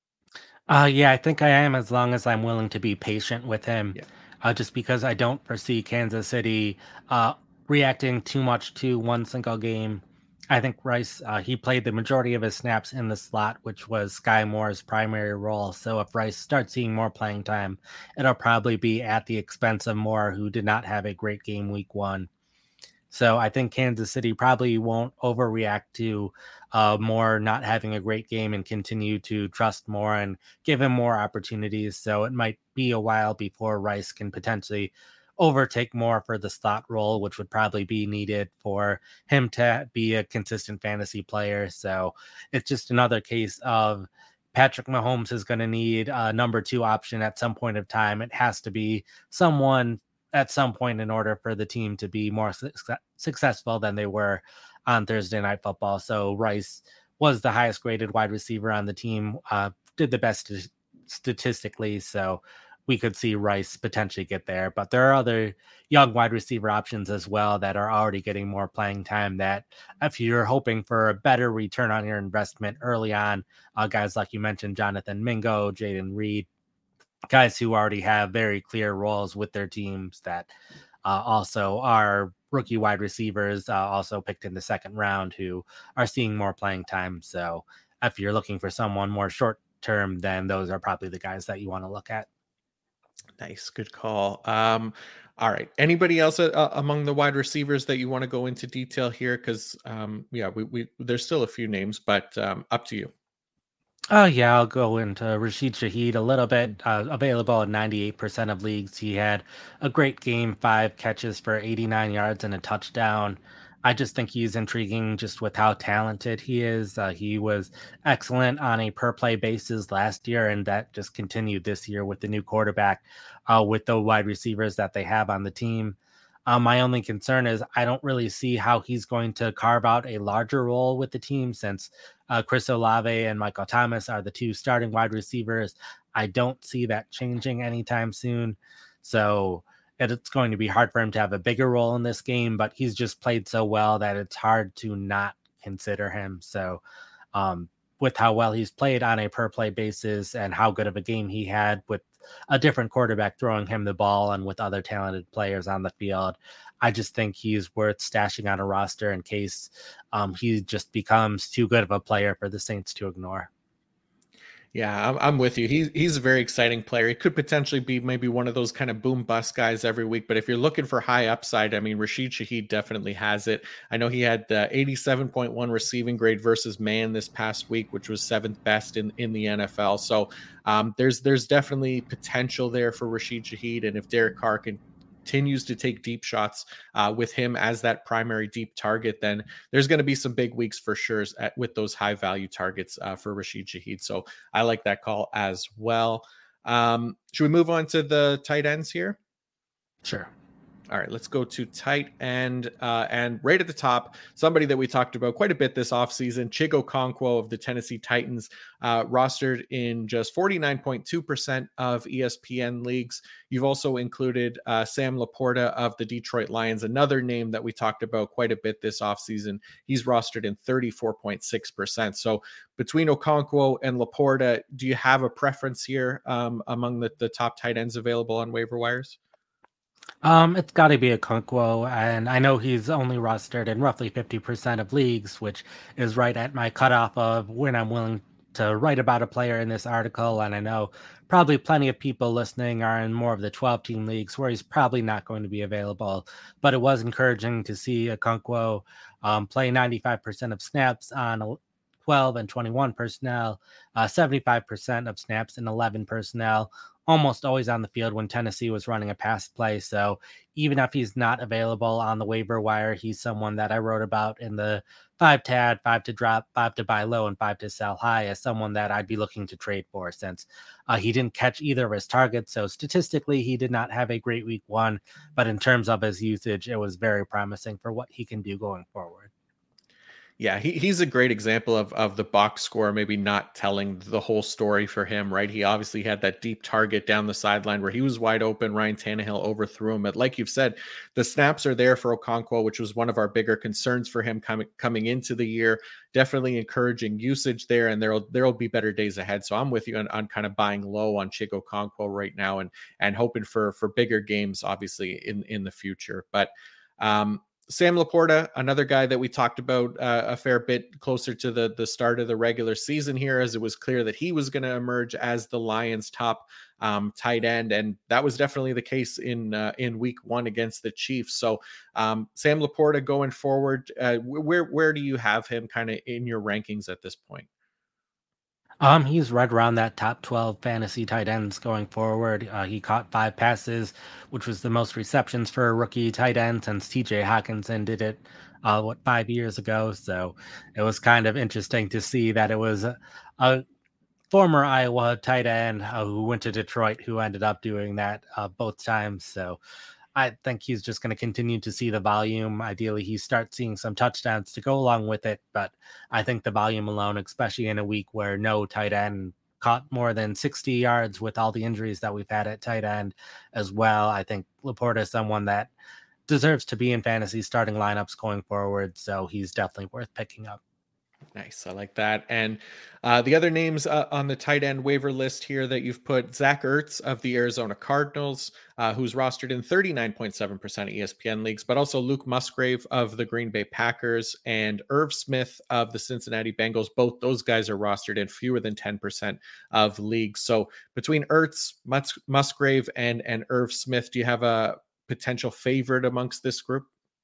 Uh, yeah, I think I am, as long as I'm willing to be patient with him. Yeah. Uh, just because I don't foresee Kansas City uh, reacting too much to one single game. I think Rice, uh, he played the majority of his snaps in the slot, which was Sky Moore's primary role. So if Rice starts seeing more playing time, it'll probably be at the expense of Moore, who did not have a great game week one. So I think Kansas City probably won't overreact to uh, Moore not having a great game and continue to trust Moore and give him more opportunities. So it might be a while before Rice can potentially overtake Moore for the slot role, which would probably be needed for him to be a consistent fantasy player. So it's just another case of Patrick Mahomes is going to need a number two option at some point of time. It has to be someone at some point in order for the team to be more su- successful than they were on Thursday Night Football. So Rice was the highest graded wide receiver on the team, uh, did the best st- statistically. So we could see Rice potentially get there. But there are other young wide receiver options as well that are already getting more playing time, that if you're hoping for a better return on your investment early on, uh, guys like you mentioned, Jonathan Mingo, Jaden Reed, guys who already have very clear roles with their teams, that uh, also are rookie wide receivers, uh, also picked in the second round, who are seeing more playing time. So if you're looking for someone more short term, then those are probably the guys that you want to look at. Nice, good call. Um, all right. Anybody else uh, uh, among the wide receivers that you want to go into detail here? Because um, yeah, we, we there's still a few names, but um, up to you. Oh, yeah, I'll go into Rashid Shaheed a little bit. Uh, available in ninety-eight percent of leagues. He had a great game, five catches for eighty-nine yards and a touchdown. I just think he's intriguing just with how talented he is. Uh, he was excellent on a per play basis last year, and that just continued this year with the new quarterback, uh, with the wide receivers that they have on the team. Uh, my only concern is I don't really see how he's going to carve out a larger role with the team, since uh, Chris Olave and Michael Thomas are the two starting wide receivers. I don't see that changing anytime soon. So it's going to be hard for him to have a bigger role in this game, but he's just played so well that it's hard to not consider him. So, um, with how well he's played on a per play basis and how good of a game he had with a different quarterback throwing him the ball and with other talented players on the field, I just think he's worth stashing on a roster in case um, he just becomes too good of a player for the Saints to ignore. Yeah, I'm, I'm with you. He's he's a very exciting player. He could potentially be maybe one of those kind of boom bust guys every week. But if you're looking for high upside, I mean, Rashid Shaheed definitely has it. I know he had uh, eighty-seven point one receiving grade versus man this past week, which was seventh best in, in the N F L. So um, there's there's definitely potential there for Rashid Shaheed. And if Derek Carr can continues to take deep shots uh, with him as that primary deep target, then there's going to be some big weeks for sure at, with those high value targets uh, for Rashid Shaheed. So I like that call as well. Um, should we move on to the tight ends here? Sure. All right, let's go to tight end. Uh, and right at the top, somebody that we talked about quite a bit this offseason, Chig Okonkwo of the Tennessee Titans, uh, rostered in just forty-nine point two percent of E S P N leagues. You've also included uh, Sam Laporta of the Detroit Lions, another name that we talked about quite a bit this offseason. He's rostered in thirty-four point six percent. So between Okonkwo and Laporta, do you have a preference here um, among the, the top tight ends available on waiver wires? Um, it's got to be Okonkwo, and I know he's only rostered in roughly fifty percent of leagues, which is right at my cutoff of when I'm willing to write about a player in this article. And I know probably plenty of people listening are in more of the twelve team leagues where he's probably not going to be available. But it was encouraging to see Okonkwo um, play ninety-five percent of snaps on twelve and twenty-one personnel, uh, seventy-five percent of snaps in eleven personnel, almost always on the field when Tennessee was running a pass play. So even if he's not available on the waiver wire, he's someone that I wrote about in the five to add, five to drop, five to buy low, and five to sell high as someone that I'd be looking to trade for since uh, he didn't catch either of his targets. So statistically, he did not have a great week one, but in terms of his usage, it was very promising for what he can do going forward. Yeah, he, he's a great example of of the box score maybe not telling the whole story for him, right? He obviously had that deep target down the sideline where he was wide open. Ryan Tannehill overthrew him. But like you've said, the snaps are there for Okonkwo, which was one of our bigger concerns for him coming coming into the year. Definitely encouraging usage there, and there'll there'll be better days ahead. So I'm with you on, on kind of buying low on Chig Okonkwo right now and and hoping for for bigger games, obviously, in in the future. But um Sam Laporta, another guy that we talked about uh, a fair bit closer to the, the start of the regular season here, as it was clear that he was going to emerge as the Lions' top um, tight end, and that was definitely the case in uh, in Week One against the Chiefs. So, um, Sam Laporta going forward, uh, where where do you have him kind of in your rankings at this point? Um, he's right around that top twelve fantasy tight ends going forward. Uh, he caught five passes, which was the most receptions for a rookie tight end since T J Hawkinson did it, uh, what, five years ago. So it was kind of interesting to see that it was a, a former Iowa tight end uh, who went to Detroit who ended up doing that uh, both times. So I think he's just going to continue to see the volume. Ideally, he starts seeing some touchdowns to go along with it. But I think the volume alone, especially in a week where no tight end caught more than sixty yards with all the injuries that we've had at tight end as well, I think Laporta is someone that deserves to be in fantasy starting lineups going forward. So he's definitely worth picking up. Nice. I like that. And uh, the other names uh, on the tight end waiver list here that you've put Zach Ertz of the Arizona Cardinals, uh, who's rostered in thirty-nine point seven percent of E S P N leagues, but also Luke Musgrave of the Green Bay Packers and Irv Smith of the Cincinnati Bengals. Both those guys are rostered in fewer than ten percent of leagues. So between Ertz, Mus- Musgrave, and, and Irv Smith, do you have a potential favorite amongst this group?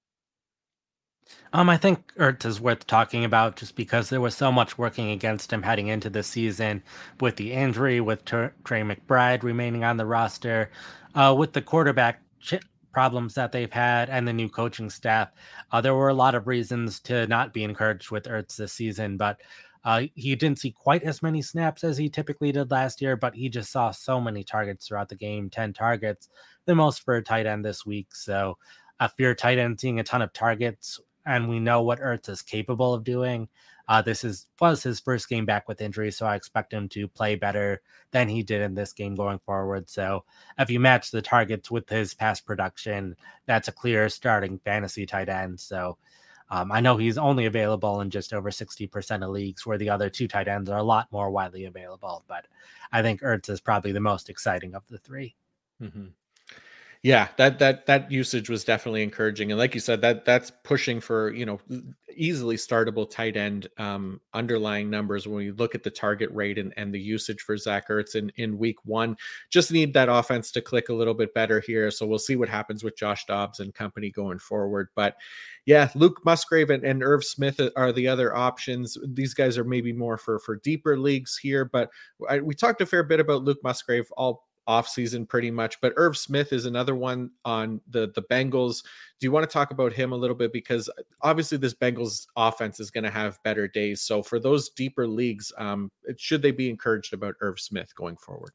Um, I think Ertz is worth talking about just because there was so much working against him heading into the season with the injury, with Ter- Trey McBride remaining on the roster, uh, with the quarterback ch- problems that they've had, and the new coaching staff. Uh, there were a lot of reasons to not be encouraged with Ertz this season, but uh, he didn't see quite as many snaps as he typically did last year, but he just saw so many targets throughout the game, ten targets, the most for a tight end this week. So if you're a tight end seeing a ton of targets, and we know what Ertz is capable of doing. Uh, this is was his first game back with injury, so I expect him to play better than he did in this game going forward. So if you match the targets with his pass production, that's a clear starting fantasy tight end. So um, I know he's only available in just over sixty percent of leagues, where the other two tight ends are a lot more widely available. But I think Ertz is probably the most exciting of the three. Mm-hmm. Yeah, that that that usage was definitely encouraging, and like you said, that that's pushing for you know easily startable tight end um, underlying numbers when we look at the target rate and, and the usage for Zach Ertz in in week one. Just need that offense to click a little bit better here, so we'll see what happens with Josh Dobbs and company going forward. But yeah, Luke Musgrave and, and Irv Smith are the other options. These guys are maybe more for for deeper leagues here, but I, we talked a fair bit about Luke Musgrave all offseason pretty much, but Irv Smith is another one on the the Bengals. Do you want to talk about him a little bit, because obviously this Bengals offense is going to have better days, so for those deeper leagues, um should they be encouraged about Irv Smith going forward?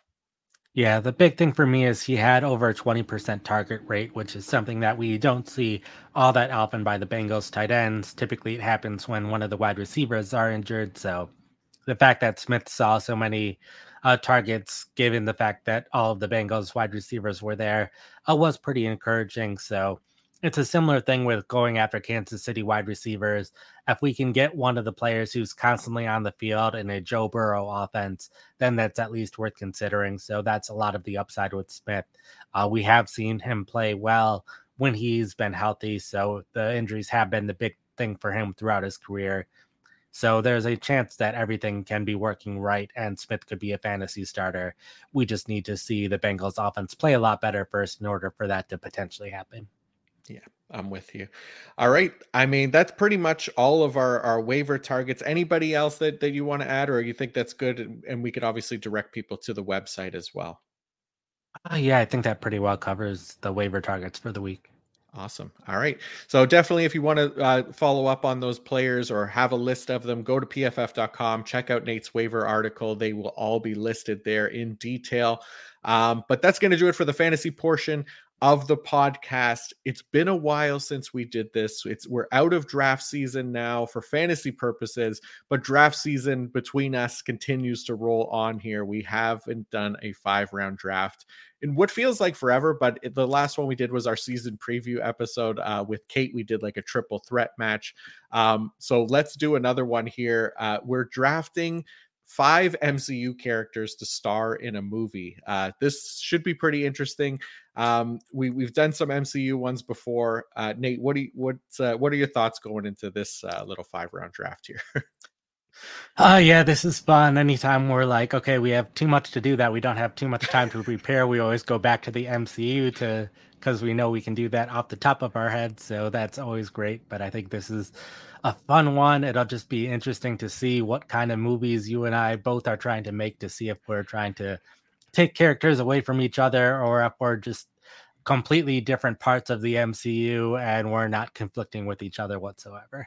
Yeah, the big thing for me is he had over a twenty percent target rate, which is something that we don't see all that often by the Bengals tight ends. Typically, it happens when one of the wide receivers are injured. So the fact that Smith saw so many uh, targets, given the fact that all of the Bengals wide receivers were there, uh, was pretty encouraging. So it's a similar thing with going after Kansas City wide receivers. If we can get one of the players who's constantly on the field in a Joe Burrow offense, then that's at least worth considering. So that's a lot of the upside with Smith. Uh, we have seen him play well when he's been healthy. So the injuries have been the big thing for him throughout his career. So there's a chance that everything can be working right and Smith could be a fantasy starter. We just need to see the Bengals offense play a lot better first in order for that to potentially happen. Yeah, I'm with you. All right. I mean, that's pretty much all of our, our waiver targets. Anybody else that, that you want to add, or you think that's good? And, and we could obviously direct people to the website as well. Uh, yeah, I think that pretty well covers the waiver targets for the week. Awesome. All right. So definitely, if you want to uh, follow up on those players or have a list of them, go to P F F dot com, check out Nate's waiver article. They will all be listed there in detail. Um, but that's going to do it for the fantasy portion of the podcast. It's been a while since we did this. It's we're out of draft season now for fantasy purposes, but draft season between us continues to roll on here. We haven't done a five round draft in what feels like forever, but the last one we did was our season preview episode uh, with Kate. We did like a triple threat match. Um, so let's do another one here. Uh, we're drafting five M C U characters to star in a movie. Uh, this should be pretty interesting. Um, we we've done some M C U ones before. Uh, Nate, what do you, what uh, what are your thoughts going into this uh, little five round draft here? Oh, uh, yeah, this is fun. Anytime we're like, okay, we have too much to do that, we don't have too much time to prepare, we always go back to the M C U to because we know we can do that off the top of our head. So that's always great. But I think this is a fun one. It'll just be interesting to see what kind of movies you and I both are trying to make, to see if we're trying to take characters away from each other or if we're just completely different parts of the M C U and we're not conflicting with each other whatsoever.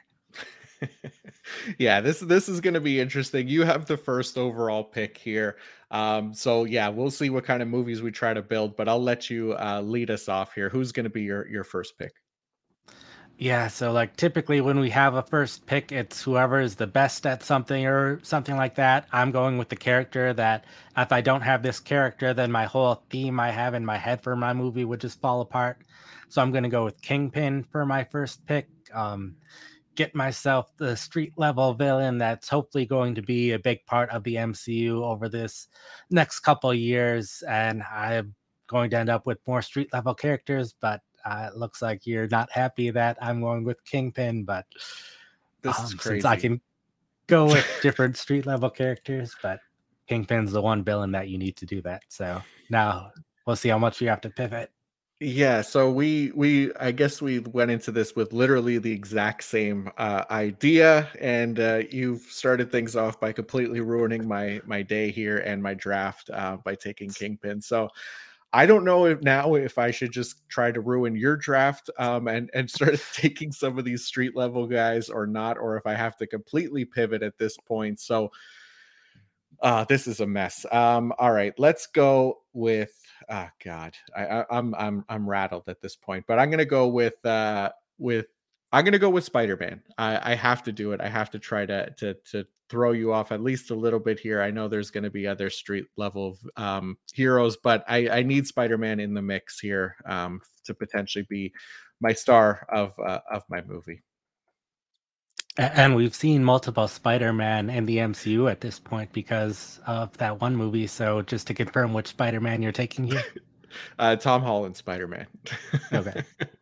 Yeah, this this is going to be interesting. You have the first overall pick here. Um, so yeah, we'll see what kind of movies we try to build, but I'll let you uh, lead us off here. Who's going to be your, your first pick? Yeah, so like typically when we have a first pick, it's whoever is the best at something or something like that. I'm going with the character that if I don't have this character, then my whole theme I have in my head for my movie would just fall apart. So I'm going to go with Kingpin for my first pick. Um, get myself the street level villain that's hopefully going to be a big part of the M C U over this next couple of years. And I'm going to end up with more street level characters, but uh, it looks like you're not happy that I'm going with Kingpin, but This is um, crazy. since I can go with different street level characters, but Kingpin's the one villain that you need to do that. So now we'll see how much you have to pivot. Yeah, so we we I guess we went into this with literally the exact same uh, idea, and uh, you've started things off by completely ruining my my day here and my draft uh, by taking Kingpin. So I don't know if now if I should just try to ruin your draft um, and and start taking some of these street level guys or not, or if I have to completely pivot at this point. So uh, this is a mess. Um, all right, let's go with. Oh God, I, I, I'm I'm I'm rattled at this point, but I'm gonna go with uh, with I'm gonna go with Spider-Man. I, I have to do it. I have to try to to to throw you off at least a little bit here. I know there's gonna be other street level um, heroes, but I, I need Spider-Man in the mix here um, to potentially be my star of uh, of my movie. And we've seen multiple Spider-Man in the M C U at this point because of that one movie. So just to confirm which Spider-Man you're taking here. uh, Tom Holland Spider-Man. Okay.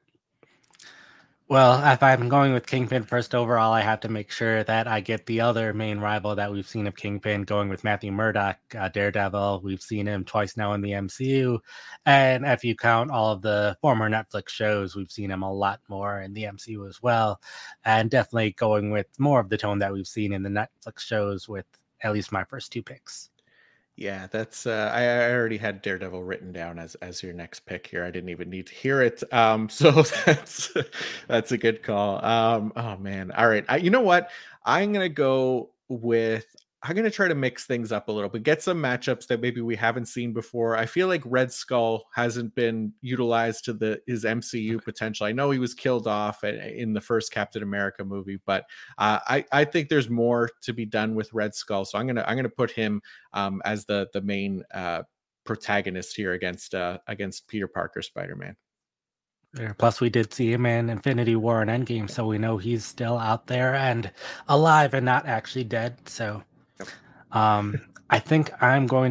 Well, if I'm going with Kingpin first overall, I have to make sure that I get the other main rival that we've seen of Kingpin, going with Matthew Murdock, uh, Daredevil. We've seen him twice now in the M C U. And if you count all of the former Netflix shows, we've seen him a lot more in the M C U as well. And definitely going with more of the tone that we've seen in the Netflix shows with at least my first two picks. Yeah, that's uh, I, I already had Daredevil written down as as your next pick here. I didn't even need to hear it. Um, so that's that's a good call. Um, oh man, all right. I, you know what? I'm gonna go with. I'm gonna try to mix things up a little bit, get some matchups that maybe we haven't seen before. I feel like Red Skull hasn't been utilized to the his M C U potential. I know he was killed off in the first Captain America movie, but uh, I I think there's more to be done with Red Skull. So I'm gonna I'm gonna put him um, as the the main uh, protagonist here against uh, against Peter Parker Spider-Man. Plus, we did see him in Infinity War and Endgame, so we know he's still out there and alive and not actually dead. So, um, I think I'm going to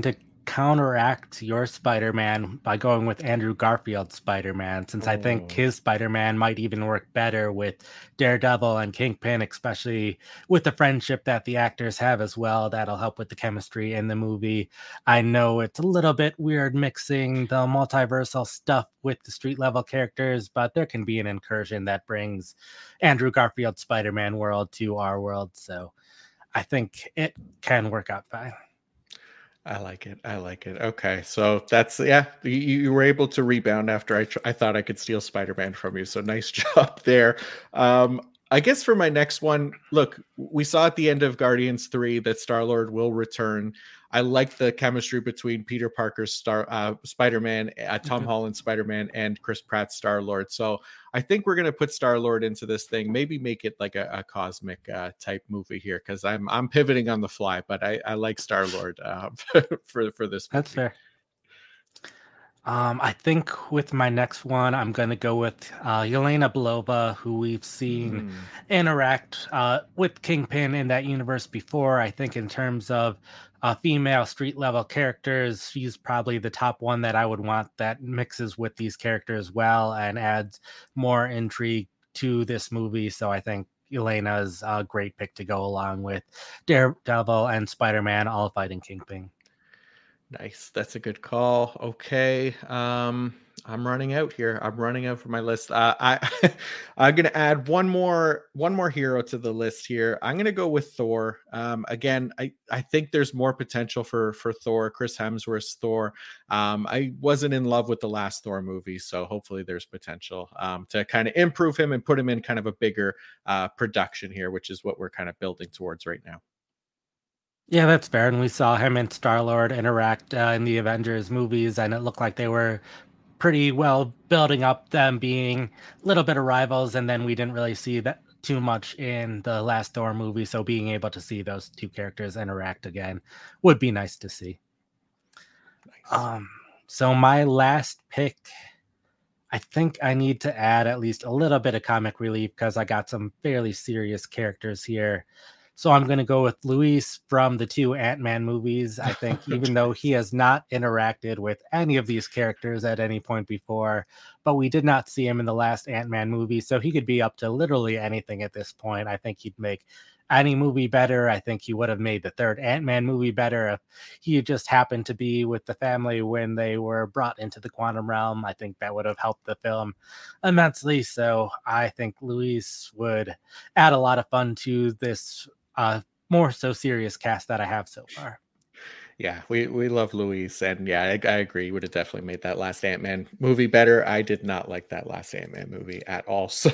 counteract your Spider-Man by going with Andrew Garfield's Spider-Man, since I think Oh. his Spider-Man might even work better with Daredevil and Kingpin, especially with the friendship that the actors have as well. That'll help with the chemistry in the movie. I know it's a little bit weird mixing the multiversal stuff with the street level characters, but there can be an incursion that brings Andrew Garfield's Spider-Man world to our world. So I think it can work out fine. I like it. I like it. Okay, so that's yeah. You, you were able to rebound after I tr- I thought I could steal Spider-Man from you. So nice job there. Um, I guess for my next one, look, we saw at the end of Guardians three that Star-Lord will return. I like the chemistry between Peter Parker's Star uh, Spider-Man, uh, Tom Mhm. Holland Spider-Man, and Chris Pratt Star-Lord. So I think we're gonna put Star-Lord into this thing. Maybe make it like a, a cosmic uh, type movie here because I'm I'm pivoting on the fly, but I, I like Star-Lord uh, for for this That's movie. fair. Um, I think with my next one, I'm going to go with uh, Yelena Belova, who we've seen Hmm. interact uh, with Kingpin in that universe before. I think in terms of uh, female street level characters, she's probably the top one that I would want that mixes with these characters well and adds more intrigue to this movie. So I think Yelena's a great pick to go along with Daredevil and Spider-Man all fighting Kingpin. Nice. That's a good call. Okay. Um, I'm running out here. I'm running out for my list. Uh, I I'm gonna add one more one more hero to the list here. I'm gonna go with Thor. Um, again, I I think there's more potential for for Thor. Chris Hemsworth's Thor. Um, I wasn't in love with the last Thor movie, so hopefully there's potential um, to kind of improve him and put him in kind of a bigger uh, production here, which is what we're kind of building towards right now. Yeah, that's fair. And we saw him and Star Lord interact uh, in the Avengers movies, and it looked like they were pretty well building up them being a little bit of rivals. And then we didn't really see that too much in the last Thor movie. So being able to see those two characters interact again would be nice to see. Nice. Um, so my last pick, I think I need to add at least a little bit of comic relief because I got some fairly serious characters here. So I'm going to go with Luis from the two Ant-Man movies. I think even Okay. though he has not interacted with any of these characters at any point before, but we did not see him in the last Ant-Man movie, so he could be up to literally anything at this point. I think he'd make any movie better. I think he would have made the third Ant-Man movie better if he just happened to be with the family when they were brought into the quantum realm. I think that would have helped the film immensely. So I think Luis would add a lot of fun to this uh, more so serious cast that I have so far. Yeah, we we love Luis, and yeah, I, I agree. Would have definitely made that last Ant Man movie better. I did not like that last Ant Man movie at all. So,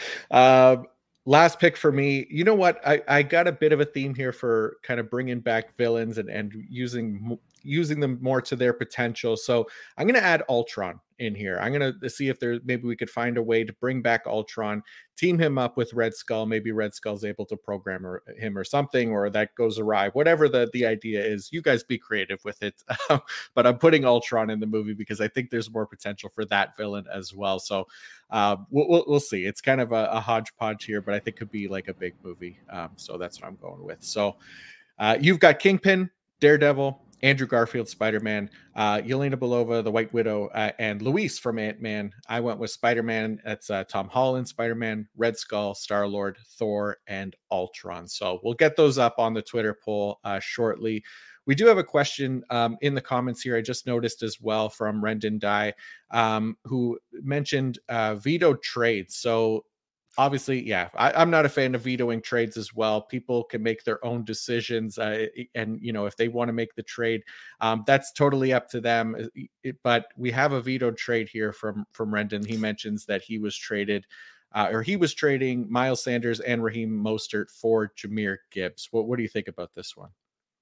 um, last pick for me. You know what? I I got a bit of a theme here for kind of bringing back villains and and using mo- using them more to their potential. So I'm gonna add Ultron in here. I'm gonna see if there maybe we could find a way to bring back Ultron, team him up with Red Skull. Maybe Red Skull's able to program or, him or something, or that goes awry. Whatever the, the idea is, you guys be creative with it. But I'm putting Ultron in the movie because I think there's more potential for that villain as well. So uh, we'll, we'll, we'll see. It's kind of a, a hodgepodge here, but I think could be like a big movie. Um, so that's what I'm going with. So uh, you've got Kingpin, Daredevil, Andrew Garfield, Spider Man, uh, Yelena Belova, the White Widow, uh, and Luis from Ant Man. I went with Spider Man. That's uh, Tom Holland, Spider Man, Red Skull, Star Lord, Thor, and Ultron. So we'll get those up on the Twitter poll uh, shortly. We do have a question um, in the comments here. I just noticed as well from Rendon Dye, um, who mentioned uh, veto trades. So obviously, yeah, I, I'm not a fan of vetoing trades as well. People can make their own decisions, uh, and you know if they want to make the trade, um, that's totally up to them. It, but we have a veto trade here from from Rendon. He mentions that he was traded, uh, or he was trading Miles Sanders and Raheem Mostert for Jameer Gibbs. What what do you think about this one?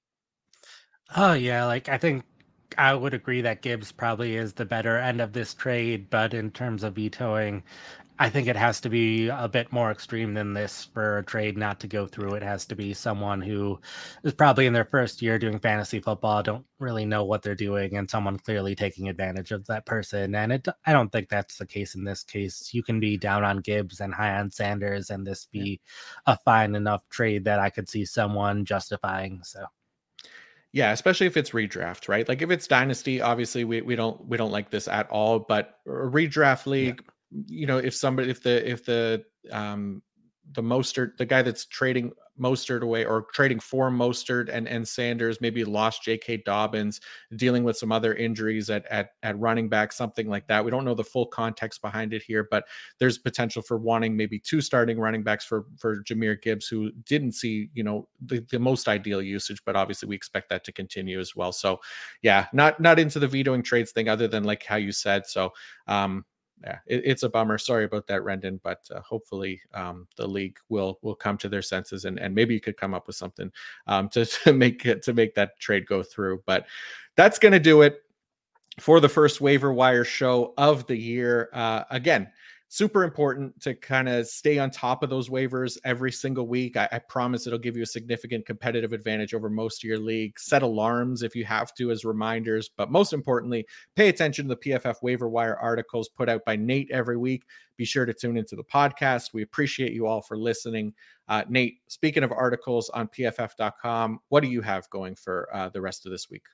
Oh yeah, like I think I would agree that Gibbs probably is the better end of this trade, but in terms of vetoing, I think it has to be a bit more extreme than this for a trade not to go through. It has to be someone who is probably in their first year doing fantasy football, don't really know what they're doing, and someone clearly taking advantage of that person. And it, I don't think that's the case in this case. You can be down on Gibbs and high on Sanders, and this Yeah. be a fine enough trade that I could see someone justifying. So. Yeah, especially if it's redraft, right? Like if it's dynasty, obviously we we don't we don't like this at all. But a redraft Yeah. league, you know, if somebody if the if the um the Mostert, the guy that's trading Mostert away or trading for Mostert and and Sanders, maybe lost J K. Dobbins, dealing with some other injuries at at at running back, something like that. We don't know the full context behind it here, but there's potential for wanting maybe two starting running backs for for Jahmyr Gibbs, who didn't see, you know, the, the most ideal usage, but obviously we expect that to continue as well. So yeah, not not into the vetoing trades thing other than like how you said. So um yeah, it, it's a bummer. Sorry about that, Rendon, but uh, hopefully um, the league will will come to their senses and and maybe you could come up with something um, to, to make it to make that trade go through. But that's going to do it for the first waiver wire show of the year. Uh, again, super important to kind of stay on top of those waivers every single week. I, I promise it'll give you a significant competitive advantage over most of your league. Set alarms if you have to as reminders, but most importantly, pay attention to the P F F waiver wire articles put out by Nate every week. Be sure to tune into the podcast. We appreciate you all for listening. Uh, Nate, speaking of articles on P F F dot com, what do you have going for uh, the rest of this week?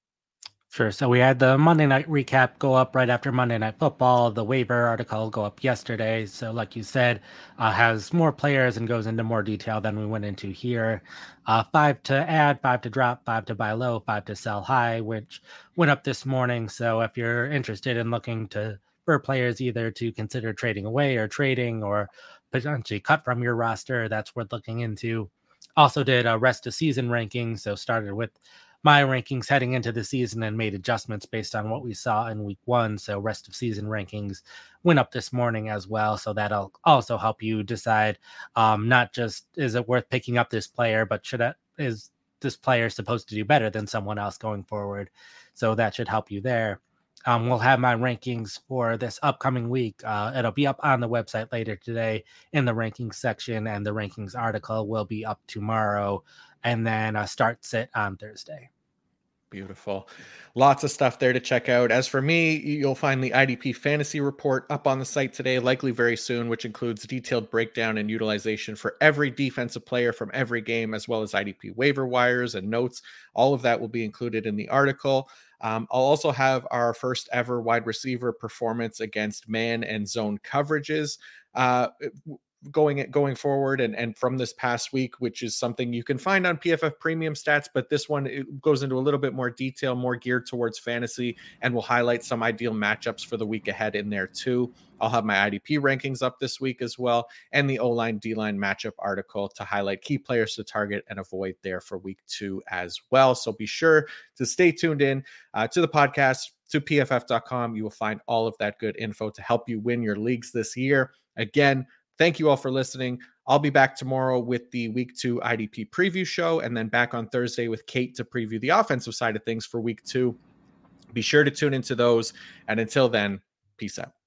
Sure. So we had the Monday night recap go up right after Monday Night Football. The waiver article go up yesterday. So, like you said, uh, has more players and goes into more detail than we went into here. Uh, five to add, five to drop, five to buy low, five to sell high, which went up this morning. So, if you're interested in looking to for players either to consider trading away or trading or potentially cut from your roster, that's worth looking into. Also did a rest of season rankings. So started with my rankings heading into the season and made adjustments based on what we saw in week one. So rest of season rankings went up this morning as well. So that'll also help you decide um, not just is it worth picking up this player, but should I, is this player supposed to do better than someone else going forward? So that should help you there. Um, we'll have my rankings for this upcoming week. Uh, it'll be up on the website later today in the rankings section, and the rankings article will be up tomorrow, and then uh, start sit on Thursday. Beautiful. Lots of stuff there to check out. As for me, you'll find the I D P fantasy report up on the site today, likely very soon, which includes detailed breakdown and utilization for every defensive player from every game, as well as I D P waiver wires and notes. All of that will be included in the article. Um, I'll also have our first ever wide receiver performance against man and zone coverages. Uh, going going forward and and from this past week, which is something you can find on P F F premium stats, but this one it goes into a little bit more detail, more geared towards fantasy, and will highlight some ideal matchups for the week ahead in there too. I'll have my I D P rankings up this week as well, and the O-line D-line matchup article to highlight key players to target and avoid there for week two as well. So be sure to stay tuned in uh, to the podcast, to P F F dot com. You will find all of that good info to help you win your leagues this year. Again, thank you all for listening. I'll be back tomorrow with the week two I D P preview show, and then back on Thursday with Kate to preview the offensive side of things for week two. Be sure to tune into those. And until then, peace out.